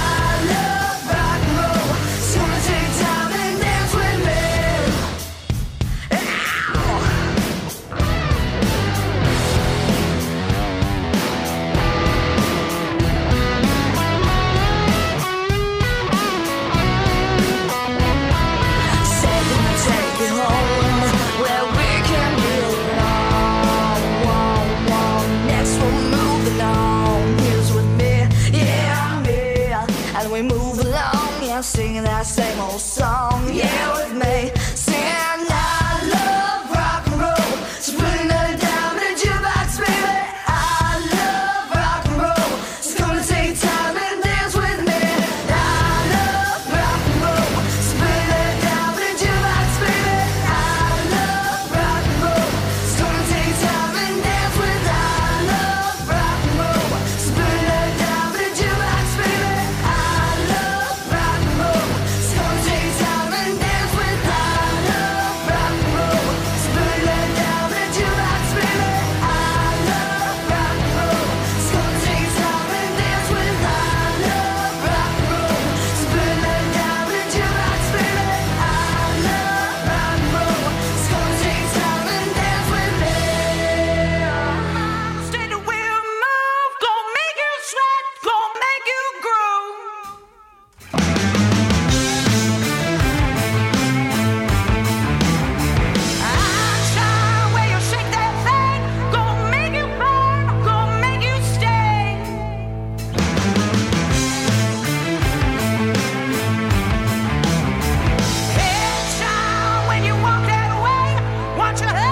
Singing that same old song, yeah, with me. Saying I love rock and roll, so put another down in the jukebox, baby. I love rock and roll, so come and take time and dance with me. I love rock and roll, so put another down in the jukebox, baby. I love rock and roll, so come and take time and dance with. I love rock and roll, so put another down in the jukebox, baby. I love rock and roll. Take time and dance with. I love rock and roll. Spin it down the jukebox, baby. I love rock and roll. So take time and dance with. I love rock and roll. Spin it down the jukebox, baby. I love rock and roll. So take time and dance with me. Stay the wheel, move, gonna make you sweat, gonna make you groove. Watch your head.